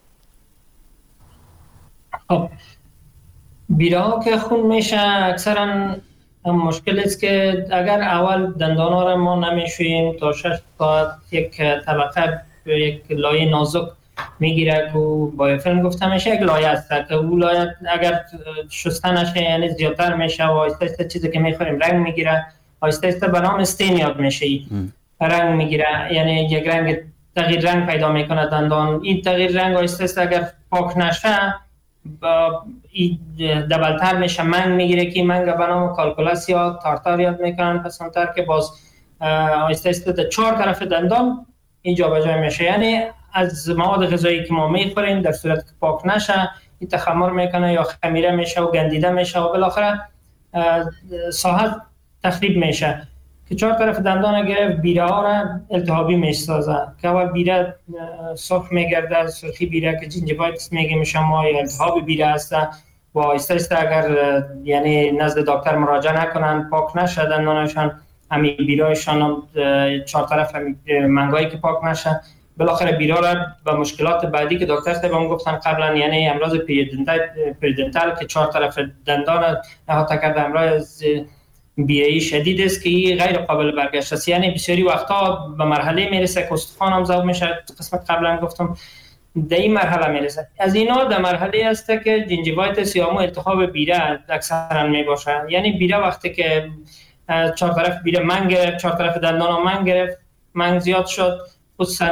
بیره ها که خون میشه اکثرا مشکل است که اگر اول دندان ها را ما نمیشوییم تا 6 ساعت یک طبقه یک لایه نازک میگیره که با فیلم گفته میشه یک لایه است که اون لایه اگر شسته نشه یعنی زیادتر میشه و آهسته چیزی که میخوریم رنگ میگیره، آهسته به نام استینیاد میشه رنگ میگیره، یعنی یک رنگ تغییر رنگ پیدا میکنه دندان. این تغییر رنگ آهسته اگر پاک نشه دبلتر میشه، منگ میگیره که منگ به نام کالکولاس یا تارتار یاد میکنن پسانتر که باز آهسته در 4 طرف دندان اینجا به جای میشه. یعنی از مواد غذایی که ما میخوریم در صورت که پاک نشه این تخمر میکنه یا خمیره میشه و گندیده میشه و بالاخره ساحت تخریب میشه که 4 طرف دندان گرفت بیره ها را التهابی میسازه که اول بیره سرخ میگرده، سرخی بیره که جینجیوایتیس میگیم شما یا التهاب بیره هسته و آهسته اگر یعنی نزد دکتر مراجعه نکنن پاک نشه دندانشان همین بیرهشان 4 طرف منگایی که پاک نشه بالاخره بیره را به مشکلات بعدی که دکتر صاحب هم گفتن قبلا یعنی امراض پریدنتال که 4 طرف دندان احاطه کرده امراض بیره‌ای شدید است که غیر قابل برگشت است. یعنی بسیاری وقتا به مرحله میرسه که استخوان هم ذوب میشه، قسمت قبلا گفتم در این مرحله میرسه. از اینا در مرحله است که جینجیوایتیس یا التهاب بیره اکثرا میباشه. یعنی بیره وقتی که 4 طرف بیره منگ گرفت، 4 طرف دندان منگ گرفت، منگ زیاد شد، خصوصا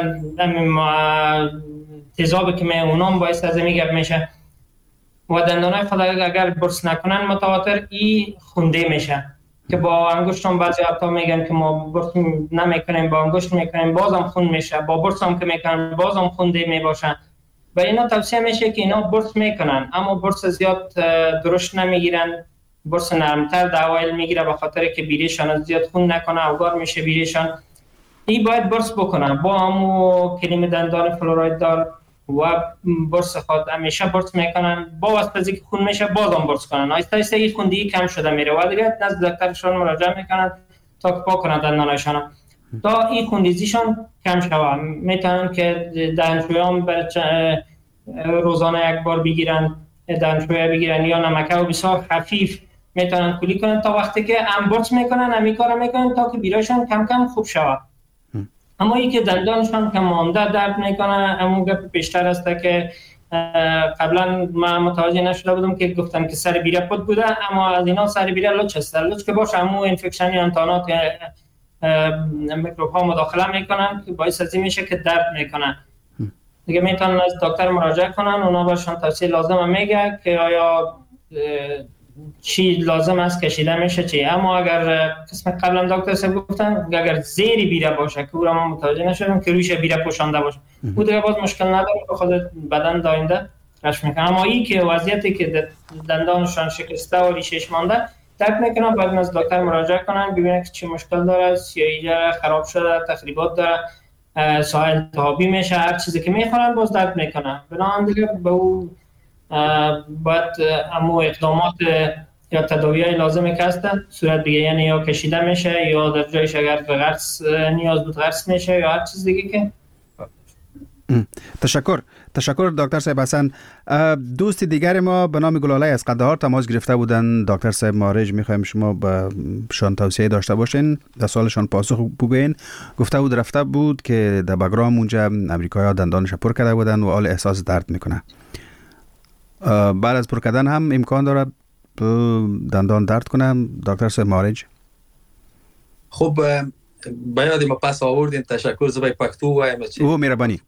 تیزابی که اونام باعث از میگرد میشه و دندانای خود اگر برس نکنن متواتر این خونده میشه که با انگشتم بعضی وقتا میگن که ما برس نمیکنیم با انگشت میکنیم بازم خون میشه، با برس هم که میکنن بازم خونده میباشن و اینا توصیه میشه که اینا برس میکنن اما برس زیاد درشت نمیگیرن، برس نرمتر در اوایل میگیره به خاطر که بیرهشان زیاد خون نکنه اوگار میشه بیرهشان. این باید برس بکنن با همو کریم دندان فلوراید دار و برس خود همیشه برس میکنن با واسطه که خون میشه بازم برس کنن. آهسته این خوندگی کم شده میره و دیگه نزد دکترشون مراجعه میکنن تا پاک کنن دندانشان تا این خوندیزیشان کم شوه. میتونن که دهنشویان روزانه یک بار بگیرن، دهنشویه بگیرن یا نمکه و بسیار خفیف میتونن کلی کنن تا وقتی که هم برس میکنن همی کار میکنن تا که بیرهشان کم کم خوب شوه. اما ای که دندانشان که مانده درد میکنه همون گپ پیشتر است که قبلا من متوجه نشده بودم که گفتم که سر بیره پد بوده اما از اینا سر بیره لوچ است. لوچ که باشه همون انفکشن یا انتانات میکروب ها مداخله میکنن که باعث از این میشه که درد میکنن. دیگه میتونن از دکتر مراجعه کنن، اونا باشون توصیه لازم میگه که آیا چی لازم است کشیده میشه چی. اما اگر قسم قبلا دکتر صاحب گفتن اگر زیر بیره باشه که او را ما متوجه نشدیم که رویش بیره پوشانده باشه او دیگه باز مشکل نداره به خود بدن داینده رشد میکنه. اما این که وضعیتی که دندانشان شکسته و ریشش مانده درد میکنن باید از دکتر مراجعه کنن ببینن که چی مشکل داره، یا ایجا خراب شده، تخریبات داره، ساحل التهابی میشه، هر چیزی که میخورن باز درد میکنن. بنابراین دیگه به او باید امو اقدامات یا تداوی‌های لازمی که هستن صورت دیگه یعنی یا کشیده میشه یا در جایش اگر غرس نیاز بود غرس میشه یا هر چیز دیگه که تشکر دکتر صاحب حسن. دوست دیگر ما به نام گلاله از قندهار تماس گرفته بودن. دکتر صاحب مارج میخوایم شما به شان توصیه داشته باشین، در سوالشان پاسخ بگوین. گفته بود رفته بود که در بگرام اونجا امریکایی‌ها دندانش پر کرده بودن و حال احساس درد میکنه. بعد از پر کردن هم امکان داره دندان درد کنه دکتر صاحب مارج؟ خب بیاد ما پس آوردین. تشکر زبای پکتو وایم چی او مهربانی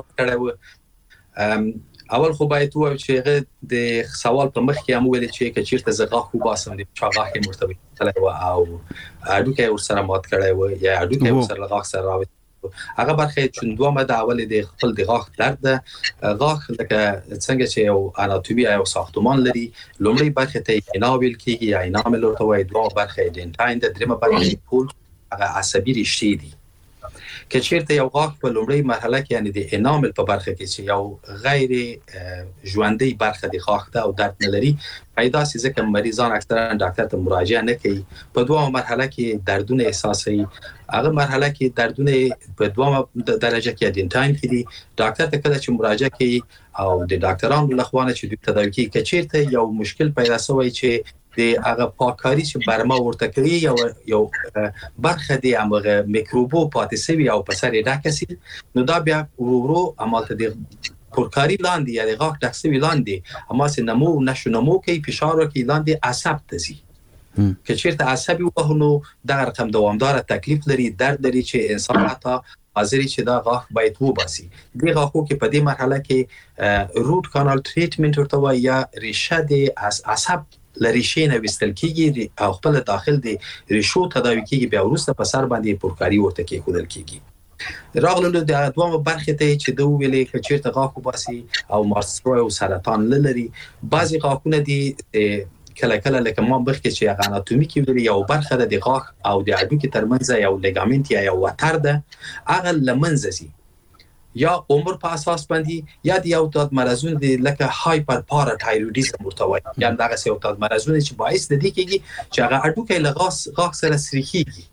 اول خو باید تو چې د سوال په مخ کې هم ویل چې چیرته زغاخ کو باسم دي چاغاخ کې مرتبط تلای او اډو کې ور سره مات کړای و یا اډو کې ور سره غاخ سره راوي هغه برخه چې دوه د اول د خپل د غاخ درد غاخ لکه څنګه چې او اناتومي او ساختمان لري. لومړی برخه ته انابل کېږي یا انامل ورته وایي. دوه برخه د انټاین د درېمه برخه پول هغه عصبي رشتې دي. که چیرته یو غاښ په لومړی مرحله کې یعنی د انامل په برخه کې چې یو غیر ژوندۍ برخه د غاښ ته او درد نه لري پیدا سي، ځکه مریضان اکثرا ډاکټر ته مراجعه نه کوي. په دوه مرحله کې دردونه احساسوي. هغه مرحله کې دردونه په دوه درجه کې د انټاین کې دي. ډاکټر ته کله چې مراجعه کوي او د ډاکټرانو له خوا نه چې دوی تداوي کوي، که چیرته یو مشکل پیدا شوی چې د هغه پاککاری چې برما ورته کوي یو برخه د هغه میکروبو پاتې سوي او په سر ډاکسي، نو دا بیا ورو عملته د پرکاری لاندې یا د غاښ ډکسوي لاندې اما سه نمو نشو نمو کوي، فشار ورکوي لاندې عصب ته ځي. که چیرته عصبي وهنو دا رقم دوامدار تکلیف لري، درد لري چې انسان حتی حاضرې چې دا غاښ باید وباسي. د غاښو کې په دې مرحله کې روټ کانال ټریټمنټ ورته وایي یا ریشه د عصب لریشې نه وستل کیږي او خپل داخل د ریشو تداوي کیږي، بیا وروسته په سر باندې پرکاری ورته کېښودل کیږي. راغلو د دوه برخه ته چې دوه ویلې چې چیرته غاښ وباسي او مارسټروي او سرطان لري. بعضی غاښونه دي کله کله لکه ما بخ کې چې اناتومي کې لري یو برخه د غاښ او د اډوکې ترمنځ یو لیګامنت یا یو وتر ده، هغه لمنځه ځي یا عمر په اساس باندې یا د یو تعداد مرزونه دي لکه هایپر پاراتایرویډیزم ورته وایي، یا دغه یو تعداد مرزونه چې باعث د دې کېږي چې هغه اډوکې له غاښ سره سریخيږي.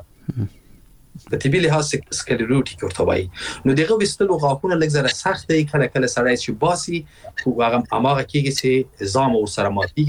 په طبي لحاظ سکلیروټیک ورته وایي. نو دغه وستلو غاښونه لږ زره سخت دي. کله کله سړی چې باسي هغه اماغه کېږي چې ځام او سره ماتېږي.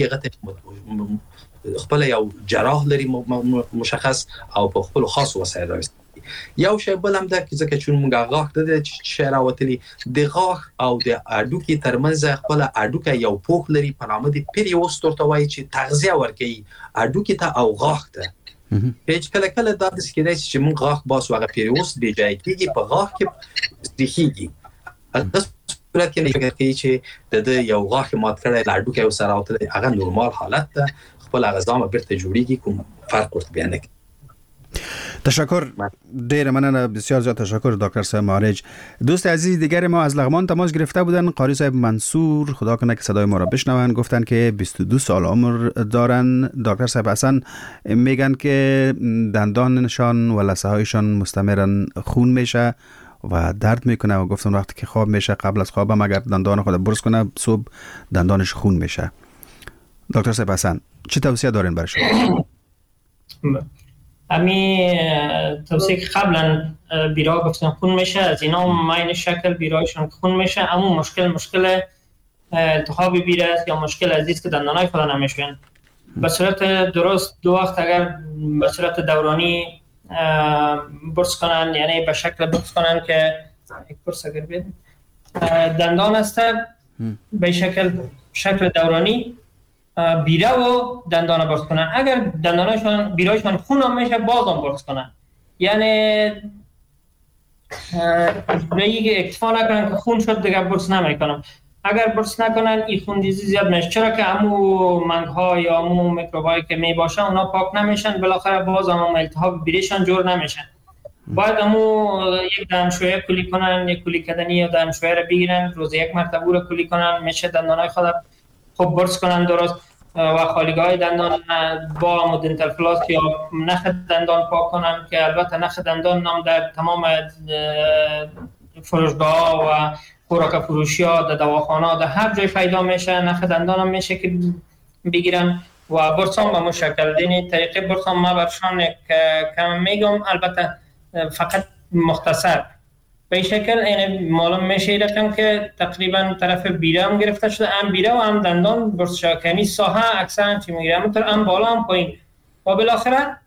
هغه خپل یو جراح لري مشخص او په خپل خاص وسایل راوستي. یو شی بل هم ده ځکه چې موږ غاښ د شراوتلی د غاښ او د اډوکې ترمنځ خپل اډوکه یو پوښ لري په نامه د پیریوست ورته وایي چې تغذیه ورکوي اډوکې ته او غاښ ته. هیڅ کله کله دا د سکیدای چې موږ غاښ باسو هغه پیریوست بې ځای کېږي په غاښ کې ستېخیږي. هغه صورت کې فکر کوي چې د یو غاښ مات کړی اډوکه یو سره راوتلی هغه نورمال حالت ده، خپل غذا بیرته جوړیږي، کوم فرق ورته بیان نه کوي. تشکر، ډیر مننه، بسیار زیاد تشکر دکتر صاحب مارج. دوست عزیز دیگر ما از لغمان تماس گرفته بودن. قاری صاحب منصور، خدا کنه که صدای ما را بشنون، گفتن که 22 سال عمر دارن. دکتر صاحب حسن میگن که دندانشان و لثه هایشان مستمرا خون میشه و درد میکنه و گفتن وقتی که خواب میشه قبل از خوابم اگر دندان خود برس کنه صبح دندانش خون میشه. دکتر صاحب حسن چه توصیه دارین برای شما؟ امی توصیه که قبلا بیرا گفتن خون میشه، از اینا ماین شکل بیرایشون خون میشه، اما مشکل التهاب بیره است یا مشکل عزیز که دندانای خود نمیشون. به صورت درست دو وقت اگر به صورت دورانی برس کنن، یعنی به شکل برس کنن که یک برس اگر بید دندان است به شکل دورانی بیره و دندان برس کنن. اگر دندانشون بیرایشون خون هم میشه بازم برس کنن، یعنی دیگه اکتفا نکنن که خون شد دیگه برس نمیکنم. اگر برس نکنن این خونریزی زیاد میشه، چرا که امو منگ‌ها یا امو میکروبایی که میباشن اونا پاک نمیشن، بالاخره باز هم التهاب بیریشان جور نمیشن. باید امو یک دمشویه کلی کنن، یک کلی کدنی یا دمشویه رو بگیرن، روز یک مرتبه رو کلی کنن، میشه دندانای خود خوب برس کنن درست و خالیگاه دندان با مدنتال فلاس یا نخ دندان پاک کنن، که البته نخ دندان نام در تمام فروشگاه و خوراک فروشی ها، در دواخانه، در هر جای پیدا میشه. نخ دندان هم میشه که بگیرن و برسان به مشکل دینی طریقه برسان ما برشان کم میگم، البته فقط مختصر به شکل این معلوم میشه رقم که تقریبا طرف بیره هم گرفته شده، هم بیره و هم دندان برس شکنی ساحه اکثرا چی میگیره هم بالا هم پایین و بالاخره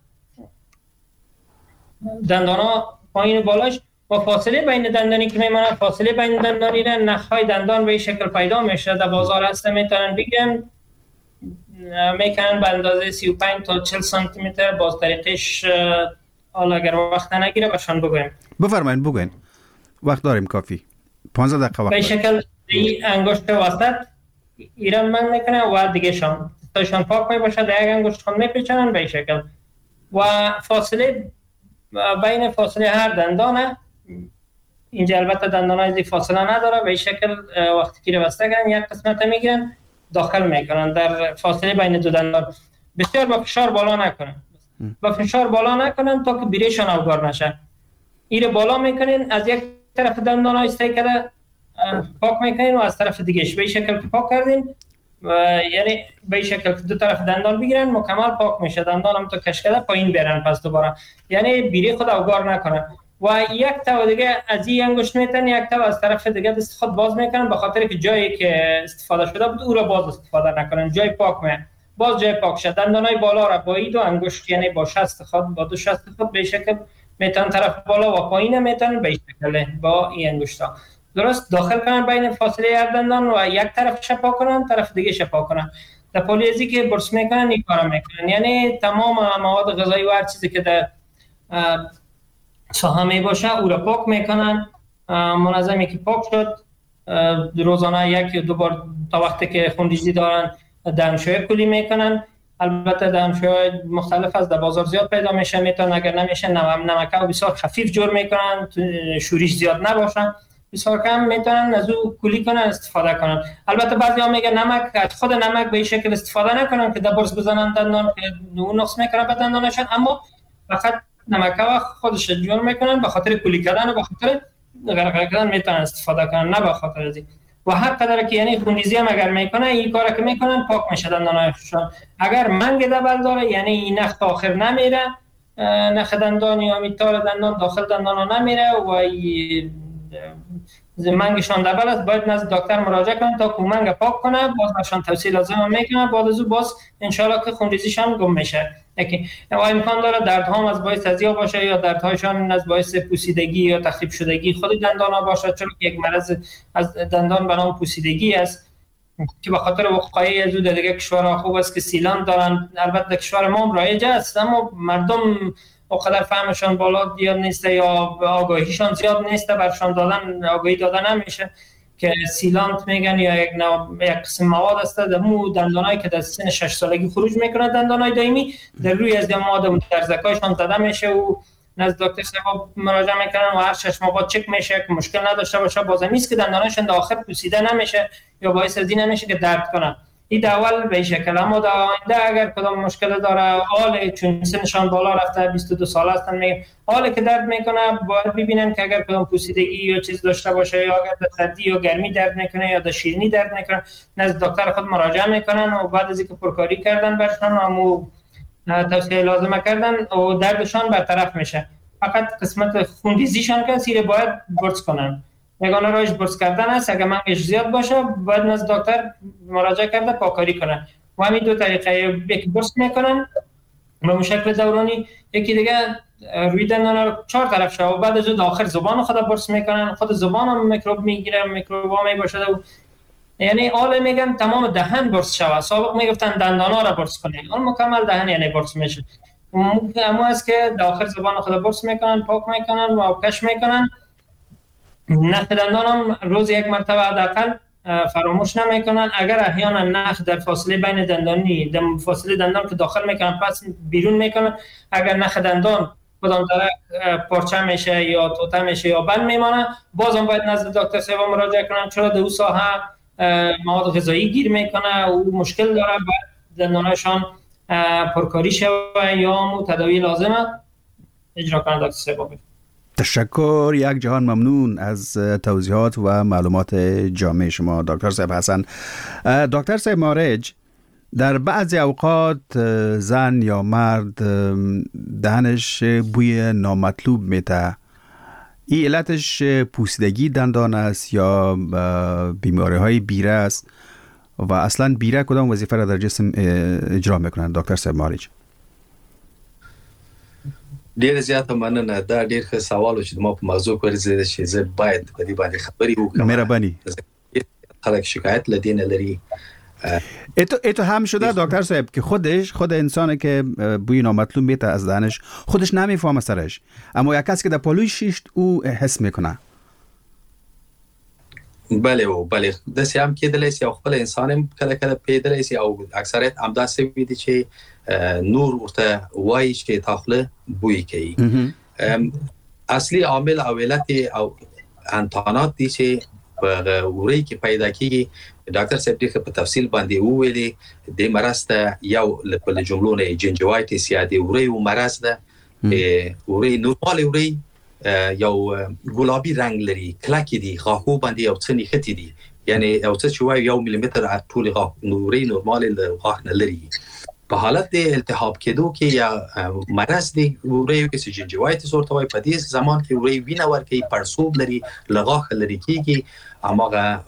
دندان ها پایین بالاش و فاصله بین دندانی که میمونه، فاصله بین دندانی را نخهای دندان به شکل پیدا میشه. در بازار هست میتونن بگیرن، میکنن به اندازه 35 تا 40 سانتی متر. باز طریقش حالا اگر وقت نگیره باشن بگویم. بفرمایید بگوین، وقت داریم کافی، 15 دقیقه وقت. به شکل این انگشت وسط ایران من میکنه و دیگه تاشون پاک می باشه، در یک انگشت خود میپیچنن به شکل و فاصله بین فاصله هر دندانه، اینجا البته دندان های فاصله نداره، به شکل وقتی که بسته کردن یک قسمت میگیرن داخل میکنن در فاصله بین دو دندان. بسیار با فشار بالا نکنن، با فشار بالا نکنن تا که بیرهشان اوگار نشه. ایره بالا میکنین، از یک طرف دندان های استیکره پاک میکنین و از طرف دیگهش به شکل که پاک کردین یعنی به شکل که دو طرف دندان بگیرن مکمل پاک میشه. دندان هم تو کشکده پایین بیارن پس دوباره، یعنی بیره خود اوگار نکنن. و یک تا دیگه از این انگشت میتن، یک تا از طرف دیگه دست خود باز میکنن، به خاطر که جایی که استفاده شده بود او را باز استفاده نکنن، جای پاک می باز جای پاک شد. دندانای بالا را با این دو انگشت یعنی با شست خود با دو شست خود به شکل میتن طرف بالا و پایین میتن به شکل با این انگشتا درست داخل کنن بین فاصله هر دندان و یک طرف شپا کنن، طرف دیگه شپا کنن. در پالیزی که برس میکنن این کارا میکنن، یعنی تمام مواد غذایی و هر چیزی که در ساحه می باشه او را پاک میکنن. منظمی که پاک شد روزانه یک یا دو بار تا وقتی که خونریزی دارن دهنشویی کلی میکنن. البته دهنشویی مختلف از در بازار زیاد پیدا میشه، میتونن اگر نمیشه نمک و بسیار خفیف جور میکنن، شوریش زیاد نباشن، بسیار کم میتونن از او کلی کنن استفاده کنن. البته بعضی ها میگن نمک، از خود نمک به این شکل استفاده نکنن که در برس بزنن دندان که اون نقص میکنن به دندانشون، اما فقط نمک و خودش جور میکنن، به خاطر کلی کردن و به خاطر غرق کردن میتونن استفاده کنن، نه به خاطر ازی. و هر قدر که یعنی خونریزی هم اگر میکنه این کارا که میکنن پاک میشه دندانایشون. اگر منگ دبل داره یعنی این نخ آخر نمیره، نخ دندان یا میتار دندان داخل دندان نمیره و منگشان دبل است، باید نزد دکتر مراجعه کنن تا که منگ پاک کنه، باز نشان توصیه لازم میکنه، بعد از او باز انشالله که خونریزیشان گم میشه. و امکان داره دردها هم از باعث تزیه باشه یا دردهایشان از باعث پوسیدگی یا تخریب شدگی خود دندان ها باشه، چون یک مرض از دندان به نام پوسیدگی است که به خاطر وقایع از او در دیگه کشورها خوب است که سیلان دارن. البته در کشور ما هم رایج است اما مردم اونقدر فهمشان بالا زیاد نیست یا آگاهیشان زیاد نیست، برشان دادن آگاهی دادن نمیشه که سیلانت میگن یا یک قسم مواد است در مو دندانایی که در سن 6 سالگی خروج میکنه، دندانای دائمی در روی از مواد درزکایشان زده میشه و نزد دکتر صاحب مراجعه میکنن و هر 6 ماه بعد چک میشه که مشکل نداشته باشه، بازم نیست که دنداناشون در آخر پوسیده نمیشه یا باعث از این نمیشه که درد کنه. این اول به شکل، اما در آینده اگر کدام مشکل داره، حال چون سنشان بالا رفته 22 سال هستن، میگه حالی که درد میکنه باید ببینن که اگر کدام پوسیدگی یا چیز داشته باشه یا اگر در سردی یا گرمی درد میکنه یا در شیرینی درد میکنه نزد دکتر خود مراجعه میکنن و بعد از اینکه پرکاری کردن برشان و توصیه لازمه کردن و دردشان برطرف میشه. فقط قسمت خونریزیشان که سیره باید برس کنن، یگانه راهش برس کردن است. اگر منگش زیاد باشه باید نزد دکتر مراجعه کرده پاکاری کنن و همین دو طریقه، یکی برس میکنن به شکل دورانی، یکی دیگه روی دندان رو 4 طرف شه و بعد از اون آخر زبان خود برس میکنن. خود زبان هم میکروب میگیره، میکروب ها میباشه و یعنی حالا میگن تمام دهن برس شوه. سابق میگفتن دندان ها را برس کنین، اون مکمل دهن یعنی برس میشه. اما است که داخل زبان خود برس میکنن، پاک میکنن و کش میکنن. نخ دندان هم روز یک مرتبه حداقل فراموش نمیکنن. اگر احیانا نخ در فاصله بین دندانی در فاصله دندان که داخل میکنن پس بیرون میکنن، اگر نخ دندان کدام طرف پارچه میشه یا توته میشه یا بند میمانه بازم باید نزد دکتر صاحب مراجعه کنن، چرا در اون ساحه مواد غذایی گیر میکنه و مشکل داره، باید دندانشان پرکاری شوه یا مو تداوی لازمه اجرا کنن. دکتر صاحب تشکر، یک جهان ممنون از توضیحات و معلومات جامع شما دکتر صاحب حسن. دکتر صاحب مارج، در بعضی اوقات زن یا مرد دهنش بوی نامطلوب میته این علتش پوسیدگی دندان است یا بیماری های بیره است و اصلا بیره کدام وظیفه را در جسم اجرا میکنند دکتر صاحب ماریج؟ ډیر زیاته مننه. دا ډیر ښه سوال و چې ما په موضوع ورزیده چې زه باید په دې باندې خبرې وکړم. مهرباني. خلک شکایت لدی نداری. اتو هم شده دکتر صاحب که خود انسانی که بوی نامطلوب میته از دهنش خودش نمیفهمه سرش، اما یک کسی که در پالوی شیشت او حس میکنه. بله داسې هم کېدلی شي او خپل انسان هم کله کله پیدلی شي او اکثریت همداسې وي دي چې نور ورته وایي چې تا خوله بوی کوي. اصلي عامل او علت او انتانات دي چې په وری کې پیدا کیږي. ډاکټر صاحب دې په تفصیل باندې وویلي د مرض ته یو له جملو نه جنجوایټس یا د وری مرض ده. وری نورمال وری یو ګلابي رنگ لري، کلک دي، غاښو باندې یو څه نښتې دي، یعنی یو څه چې وایي 1 ملیمتر ټول غاښ نوري نورمال غاښ نه لري. په حالت د التهاب کېدو کې یا مرض دی وری کې جنجوایټس ورته وایي، په دې زمان کې وری وینه ورکوي، پړسوب لري، له غاښه لري کېږي، هماغه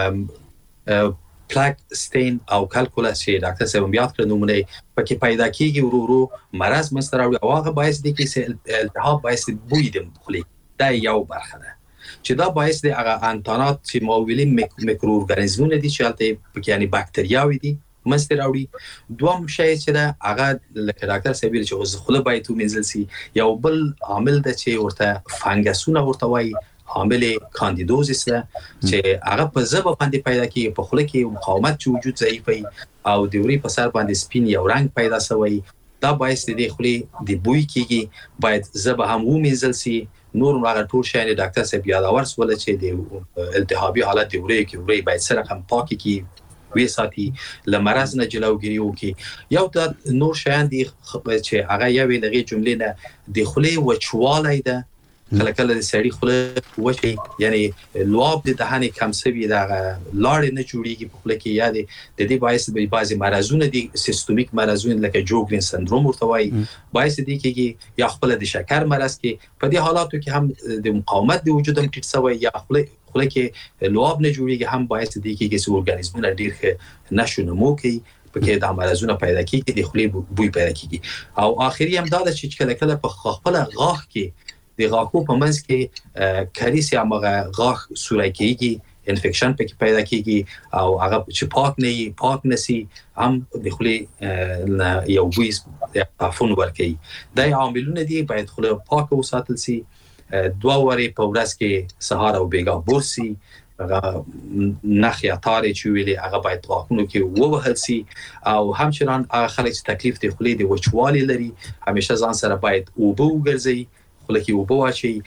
پلاک ستین او کلکولاس چې ډاکټر صاحب یاد کړ نمونه پکې پیدا کیږي، ورو مرض منځ ته راوړي او هغه باعث دي چې التهاب باعث بوی د خولې. دا یو برخه ده چې دا باعث دي هغه انتانات چې ما ویلي میکرو ارګانیزمونه دي چې هلته پکې یعنی باکتریاوي دي منځ ته راوړي. دوم شی چې ده هغه لکه ډاکټر صاحب ویل چې خوله باید ومینځل سي. یو بل عامل ده چې ورته فنګسونه ورته وایي، عامل کاندیدوزیس ده چې هغه په ژبه باندې پیدا کیږي، په خوله کې مقاومت چې وجود ضعیفوي او د وری په سر باندې سپین یو رنگ پیدا شوی. دا باعث دی خولې د بوی کیږي، باید ژبه هم ومینځل سي. نور هغه ټول شی ډاکټر صاحب یادور سول چې د التهابي حالت د وری کې وری باید سره هم پاکي کی وی ساتي، لمرز نه جلوګیری وکي. یو د نور شیان دي چې هغه یوې دغه جملې نه د خولې وچوالی ده. کله کله د سړی خوله وچی، یعنی لواب د دهان کم سوي د لاړې نه جوړیږي په خوله کې، یا د دې باعث به بعضی مرزونه دي سیستمیک مرزونه لکه جوګرین سندروم ورته وایي، باعث دي کېږي یا خپل د شکر مرز کې. په دې حالاتو کې هم د مقاومت د وجود هم ټیټ شوی یا خوله کې لواب نه جوړیږي، هم باعث دي کېږي چې ارګانیزمونه ډېر ښه نشو نمو کوي، پکې د مرزونه پیدا کېږي، د خولې بوی پیدا کېږي. او آخري هم دا ده چې کله کله په خپل غاښ کې د غاښو په منځ کې کاریس یا هغه غاښ سوری کېږي، انفیکشن پکې پیدا کېږي او هغه چې پاک نسی هم د خولې یو بوی تعفن ورکوي. دا عاملونه دي باید خوله پاک وساتل سي. 2 وارې په ورځ کې سهار او بیګا برسي. هغه نخ یا تارې چې ویلي هغه باید په غاښونو کې ووهل سي. او همچنان هغه خلک چې تکلیف د خولې د وچوالي لري همیشه ځان سره باید اوبه وګرځي، خوله کې اوبه واچي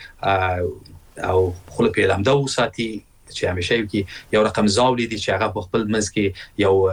او خوله په لمده وساتي چې همیشه یو رقم زاولې دي چې هغه په خپل منځ کې یو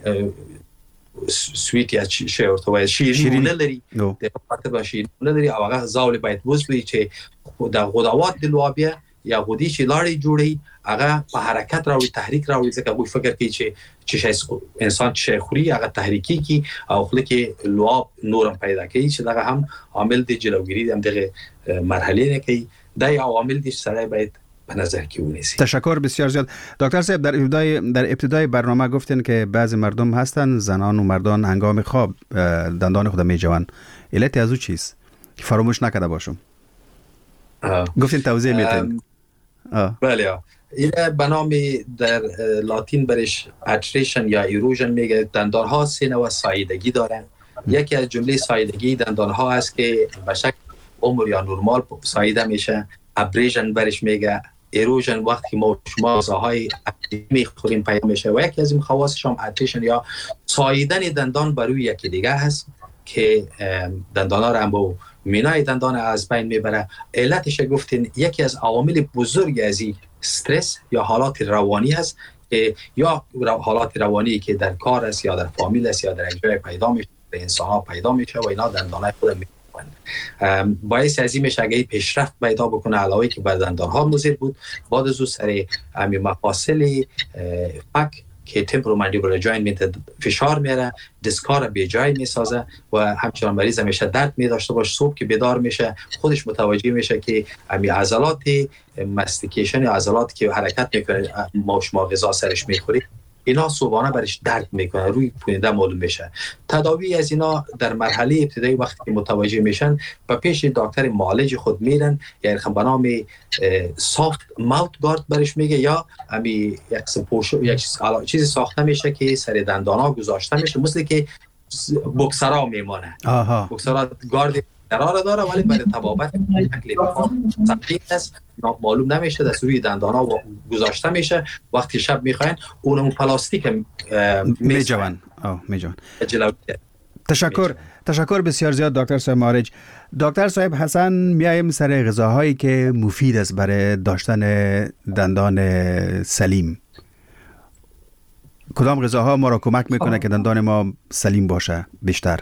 سویت یا شی ورته وایي شیرینه لري، د خاطر به شیرینه لري او هغه زاولې باید وزوي چې د غدوات د لوابیا یا غدي چې لاړې جوړي هغه په حرکت راوي، تحریک راوي، ځکه وایي فکر کوي چې شی انسان چې خوري هغه تحریکی کی او خوله کې لواب نورم پیدا کوي چې دغه هم عامل د جلوګیری هم دغه مرحله نه کوي. دا یو عامل دي چې سړی باید به نظر کې ونیسي. تشکر بسیار زیاد دکتر صاحب. در ابتدای برنامه گفتین که بعضی مردم هستن زنان و مردان هنگام خواب دندان خود میجوان، علت از او چیست که فراموش نکرده باشم؟ گفتین توضیح میدین. بله، این به نام در لاتین برش اتریشن یا ایروژن میگه. دندان ها 3 نوع ساییدگی دارن. یکی از جمله ساییدگی دندان ها است که به شکل عمر یا نورمال ساییده میشه. ابریژن برش میگه. ایروژن وقتی ما شما غذاهای میخوریم پیدا میشه و یکی از این خواصش هم اتریشن یا ساییدن دندان بر روی یکی دیگه هست که دندان ها رو هم با مینای دندان از بین میبره. علتش گفتین یکی از عوامل بزرگ از این استرس یا حالات روانی هست که یا حالات روانی که در کار است یا در فامیل است یا در جای پیدا میشه، به انسان ها پیدا میشه و اینا دندانای خود میکنن. باعث از این میشه اگه پیشرفت پیدا بکنه علاوه که بر دندان ها مضر بود، بعد از اون سر همین مفاصل فک که تمپوروماندیبولار جوینت فشار میاره، دیسکار به جای میسازه و همچنان مریض همیشه درد می داشته باشه. صبح که بیدار میشه خودش متوجه میشه که همین عضلات ماستیکیشن یا عضلات که حرکت میکنه ما غذا سرش میخوری اینا صبحانه برش درد میکنه، روی پونده معلوم میشه. تداوی از اینا در مرحله ابتدایی وقتی که متوجه میشن به پیش دکتر معالج خود میرن، یعنی به نام سافت ماوت گارد برش میگه یا همین یک چیزی ساخته میشه که سر دندانا گذاشته میشه، مثل که بوکسرا میمانه. بوکسرا گارد قرار داره ولی برای تبابت شکل سختی است، معلوم نمیشه، دست روی دندانا گذاشته میشه. وقتی شب میخواین اون پلاستیک میجوان. تشکر بسیار زیاد دکتر صاحب معالج. دکتر صاحب حسن، میایم سر غذاهایی که مفید است برای داشتن دندان سلیم. کدام غذاها ما را کمک میکنه که دندان ما سلیم باشه بیشتر؟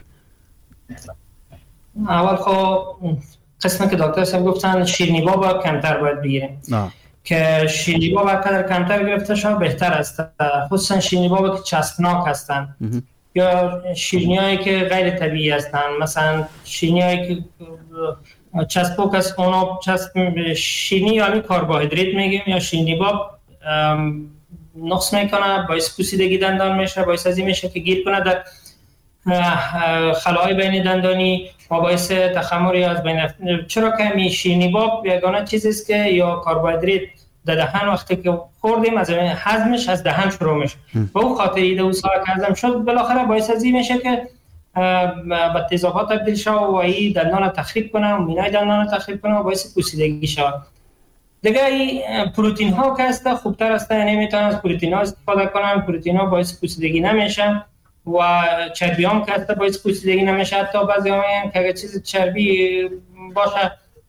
اول قسمی که دکتر صاحب گفتن شیرینی‌ها باید کمتر باید بگیریم که شیرینی‌ها باید قدر کمتر گرفته شود بهتر است، خصوصا شیرینی‌ها که چسبناک هستند یا شیرینی‌هایی که غیر طبیعی هستند. مثلا شیرینی‌هایی که چسبناک است، اونا شیرینی یا کربوهیدرات میگیم یا شیرینی‌ها نقص میکنه، باعث پوسیدگی دندان میشه، باعث از این میشه که گیر کنه در خلاهای بین دندانی و باعث تخمر از بین رفت. چرا که می شیرینی یگانه چیزی است که یا کربوهیدرات در دهن وقتی که خوردیم از هضمش از دهن شروع میشه و اون خاطر ایده و ساعت هضم شد بالاخره باعث از این میشه که به تیزابات تبدیل شود و این دندان تخریب کنه و مینای دندان تخریب کنه و باعث پوسیدگی شود. دیگه این پروتئین ها که هست خوبتر است، یعنی میتونن از پروتئین ها استفاده کنن. پروتئین ها باعث پوسیدگی نمیشن و چربی هم که هست باعث پوسیدگی نمیشه. حتی بعضی ها میگن که اگه چیز چربی باشه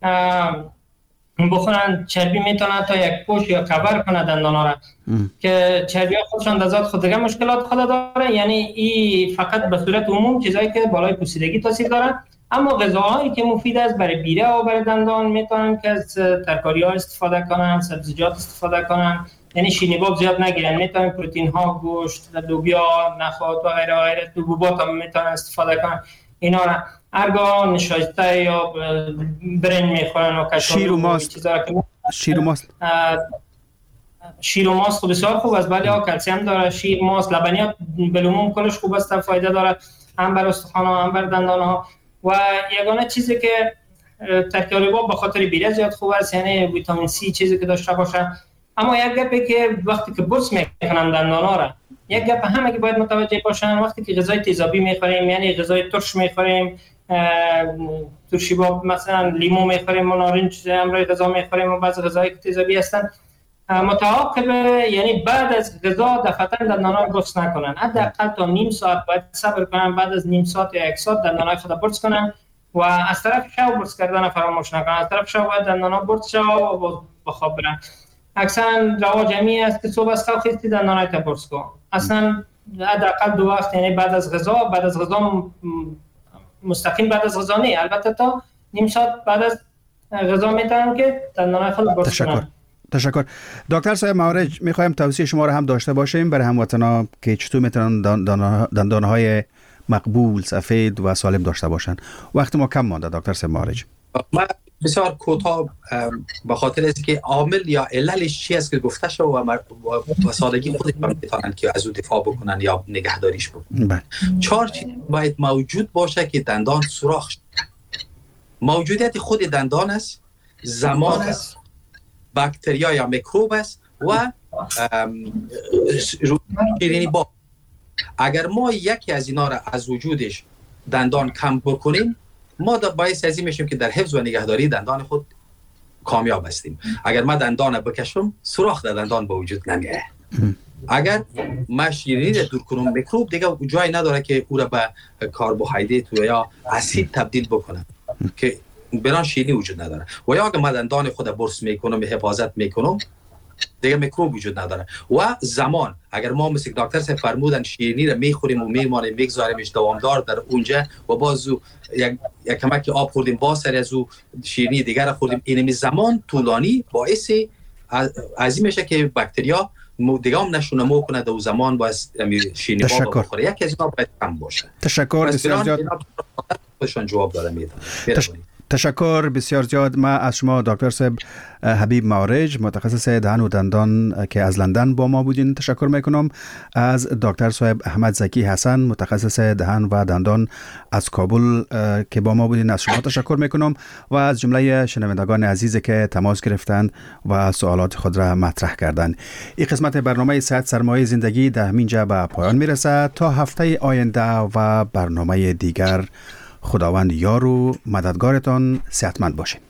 بخورن چربی میتونه تا یک پوش یا کور کنه دندانا را که چربی ها خودشان در ذات خود دیگه مشکلات خود داره. یعنی این فقط به صورت عموم چیزایی که بالای پوسیدگی تاثیر داره، اما غذاهایی که مفید است برای بیره و برای دندان میتونن که از ترکاری‌ها استفاده کنن، سبزیجات استفاده کنن، یعنی شیرینی زیاد نگیرن. میتونن پروتئین ها، گوشت، لوبیا، نخود و غیره و غیره، حبوبات هم میتونن استفاده کنن. اینا را ارگان نشاسته یا برنج میخورن و کشور شیر و ماست. شیر و ماست خب بسیار خوب است، ولی کلسیم داره. شیر، ماست، لبنیات بالعموم کلش خوب است، فایده داره هم بر استخوان ها هم بر دندان ها. و یگانه چیزی که ترکاری‌ها به خاطر بیره زیاد خوب است، یعنی ویتامین سی چیزی که داشته باشه. اما یک گپی که وقتی که برس میکنن دندانا را، یک گپ همه که باید متوجه باشن، وقتی که غذای تیزابی میخوریم، یعنی غذای ترش میخوریم، ترشی با مثلا لیمو میخوریم و نارنج همراه غذا میخوریم و بعضی غذایی که تیزابی هستن، متعاقب یعنی بعد از غذا دفعتاً دندانا رو برس نکنن. حداقل تا نیم ساعت باید صبر کنن، بعد از نیم ساعت یا یک ساعت دندانای خود برس کنن و از طرف شب برس کردن فراموش نکنن. از طرف شب باید دندانا برس شود و بخواب برن. اکثرا رواج جمعی است که صبح از خواب خیستی دندانای تا برس کن. اصلا حداقل 2 وقت، یعنی بعد از غذا مستقیم بعد از غذا نه، البته تا نیم ساعت بعد از غذا میتونن که دندانای خود برس کنن. تشکر. دکتر صاحب معالج، میخوایم توصیه شما رو هم داشته باشیم برای هموطنان که چطور میتونن دندانهای مقبول، سفید و سالم داشته باشن. وقت ما کم مانده دکتر صاحب معالج. من بسیار کوتاه به خاطر است که عامل یا عللش چی است که گفته شد و سادگی خودشون میتونن که از او دفاع بکنن یا نگهداریش بکنن. 4 چیز باید موجود باشه که دندان سوراخ شد. موجودیت خود دندان است، زمان است، باکتریا یا میکروب است و شیرینی با. اگر ما یکی از اینا را از وجودش دندان کم بکنیم، ما باعث از این میشیم که در حفظ و نگهداری دندان خود کامیاب هستیم. اگر ما دندان بکشم، سوراخ در دندان به وجود نمیاد. اگر ما شیرینی را دور کنم، میکروب دیگه جای نداره که او را به کربوهیدرات یا اسید تبدیل بکنه که بنان شیرینی وجود نداره. و یا اگر ما دندان خود برس میکنم، حفاظت میکنم، دیگه میکروب وجود نداره. و زمان، اگر ما مثل دکتر صاحب فرمودن شیرینی رو میخوریم و میمانیم میگذاریمش دوامدار در اونجا و بازو یک کمک آب خوردیم باز سر از او شیرینی دیگر خوردیم، اینمی زمان طولانی باعث از این میشه که باکتریا دیگه هم نشونمو کنه در زمان باید شیرینی بابا بخوره. یکی از اینا باید کم باشه. تشکر بسیار زیاد. خودشان جواب داره میدن. تشکر بسیار زیاد. ما از شما دکتر صاحب حبیب معارج، متخصص دهن و دندان که از لندن با ما بودین، تشکر میکنم. از دکتر صاحب احمد زکی حسن، متخصص دهن و دندان از کابل که با ما بودین، از شما تشکر میکنم و از جمله شنوندگان عزیزی که تماس گرفتند و سوالات خود را مطرح کردند. این قسمت برنامه صحت سرمایه زندگی در همینجا به پایان میرسه. تا هفته آینده و برنامه دیگر، خداوند یار و مددگارتان، صحتمند باشید.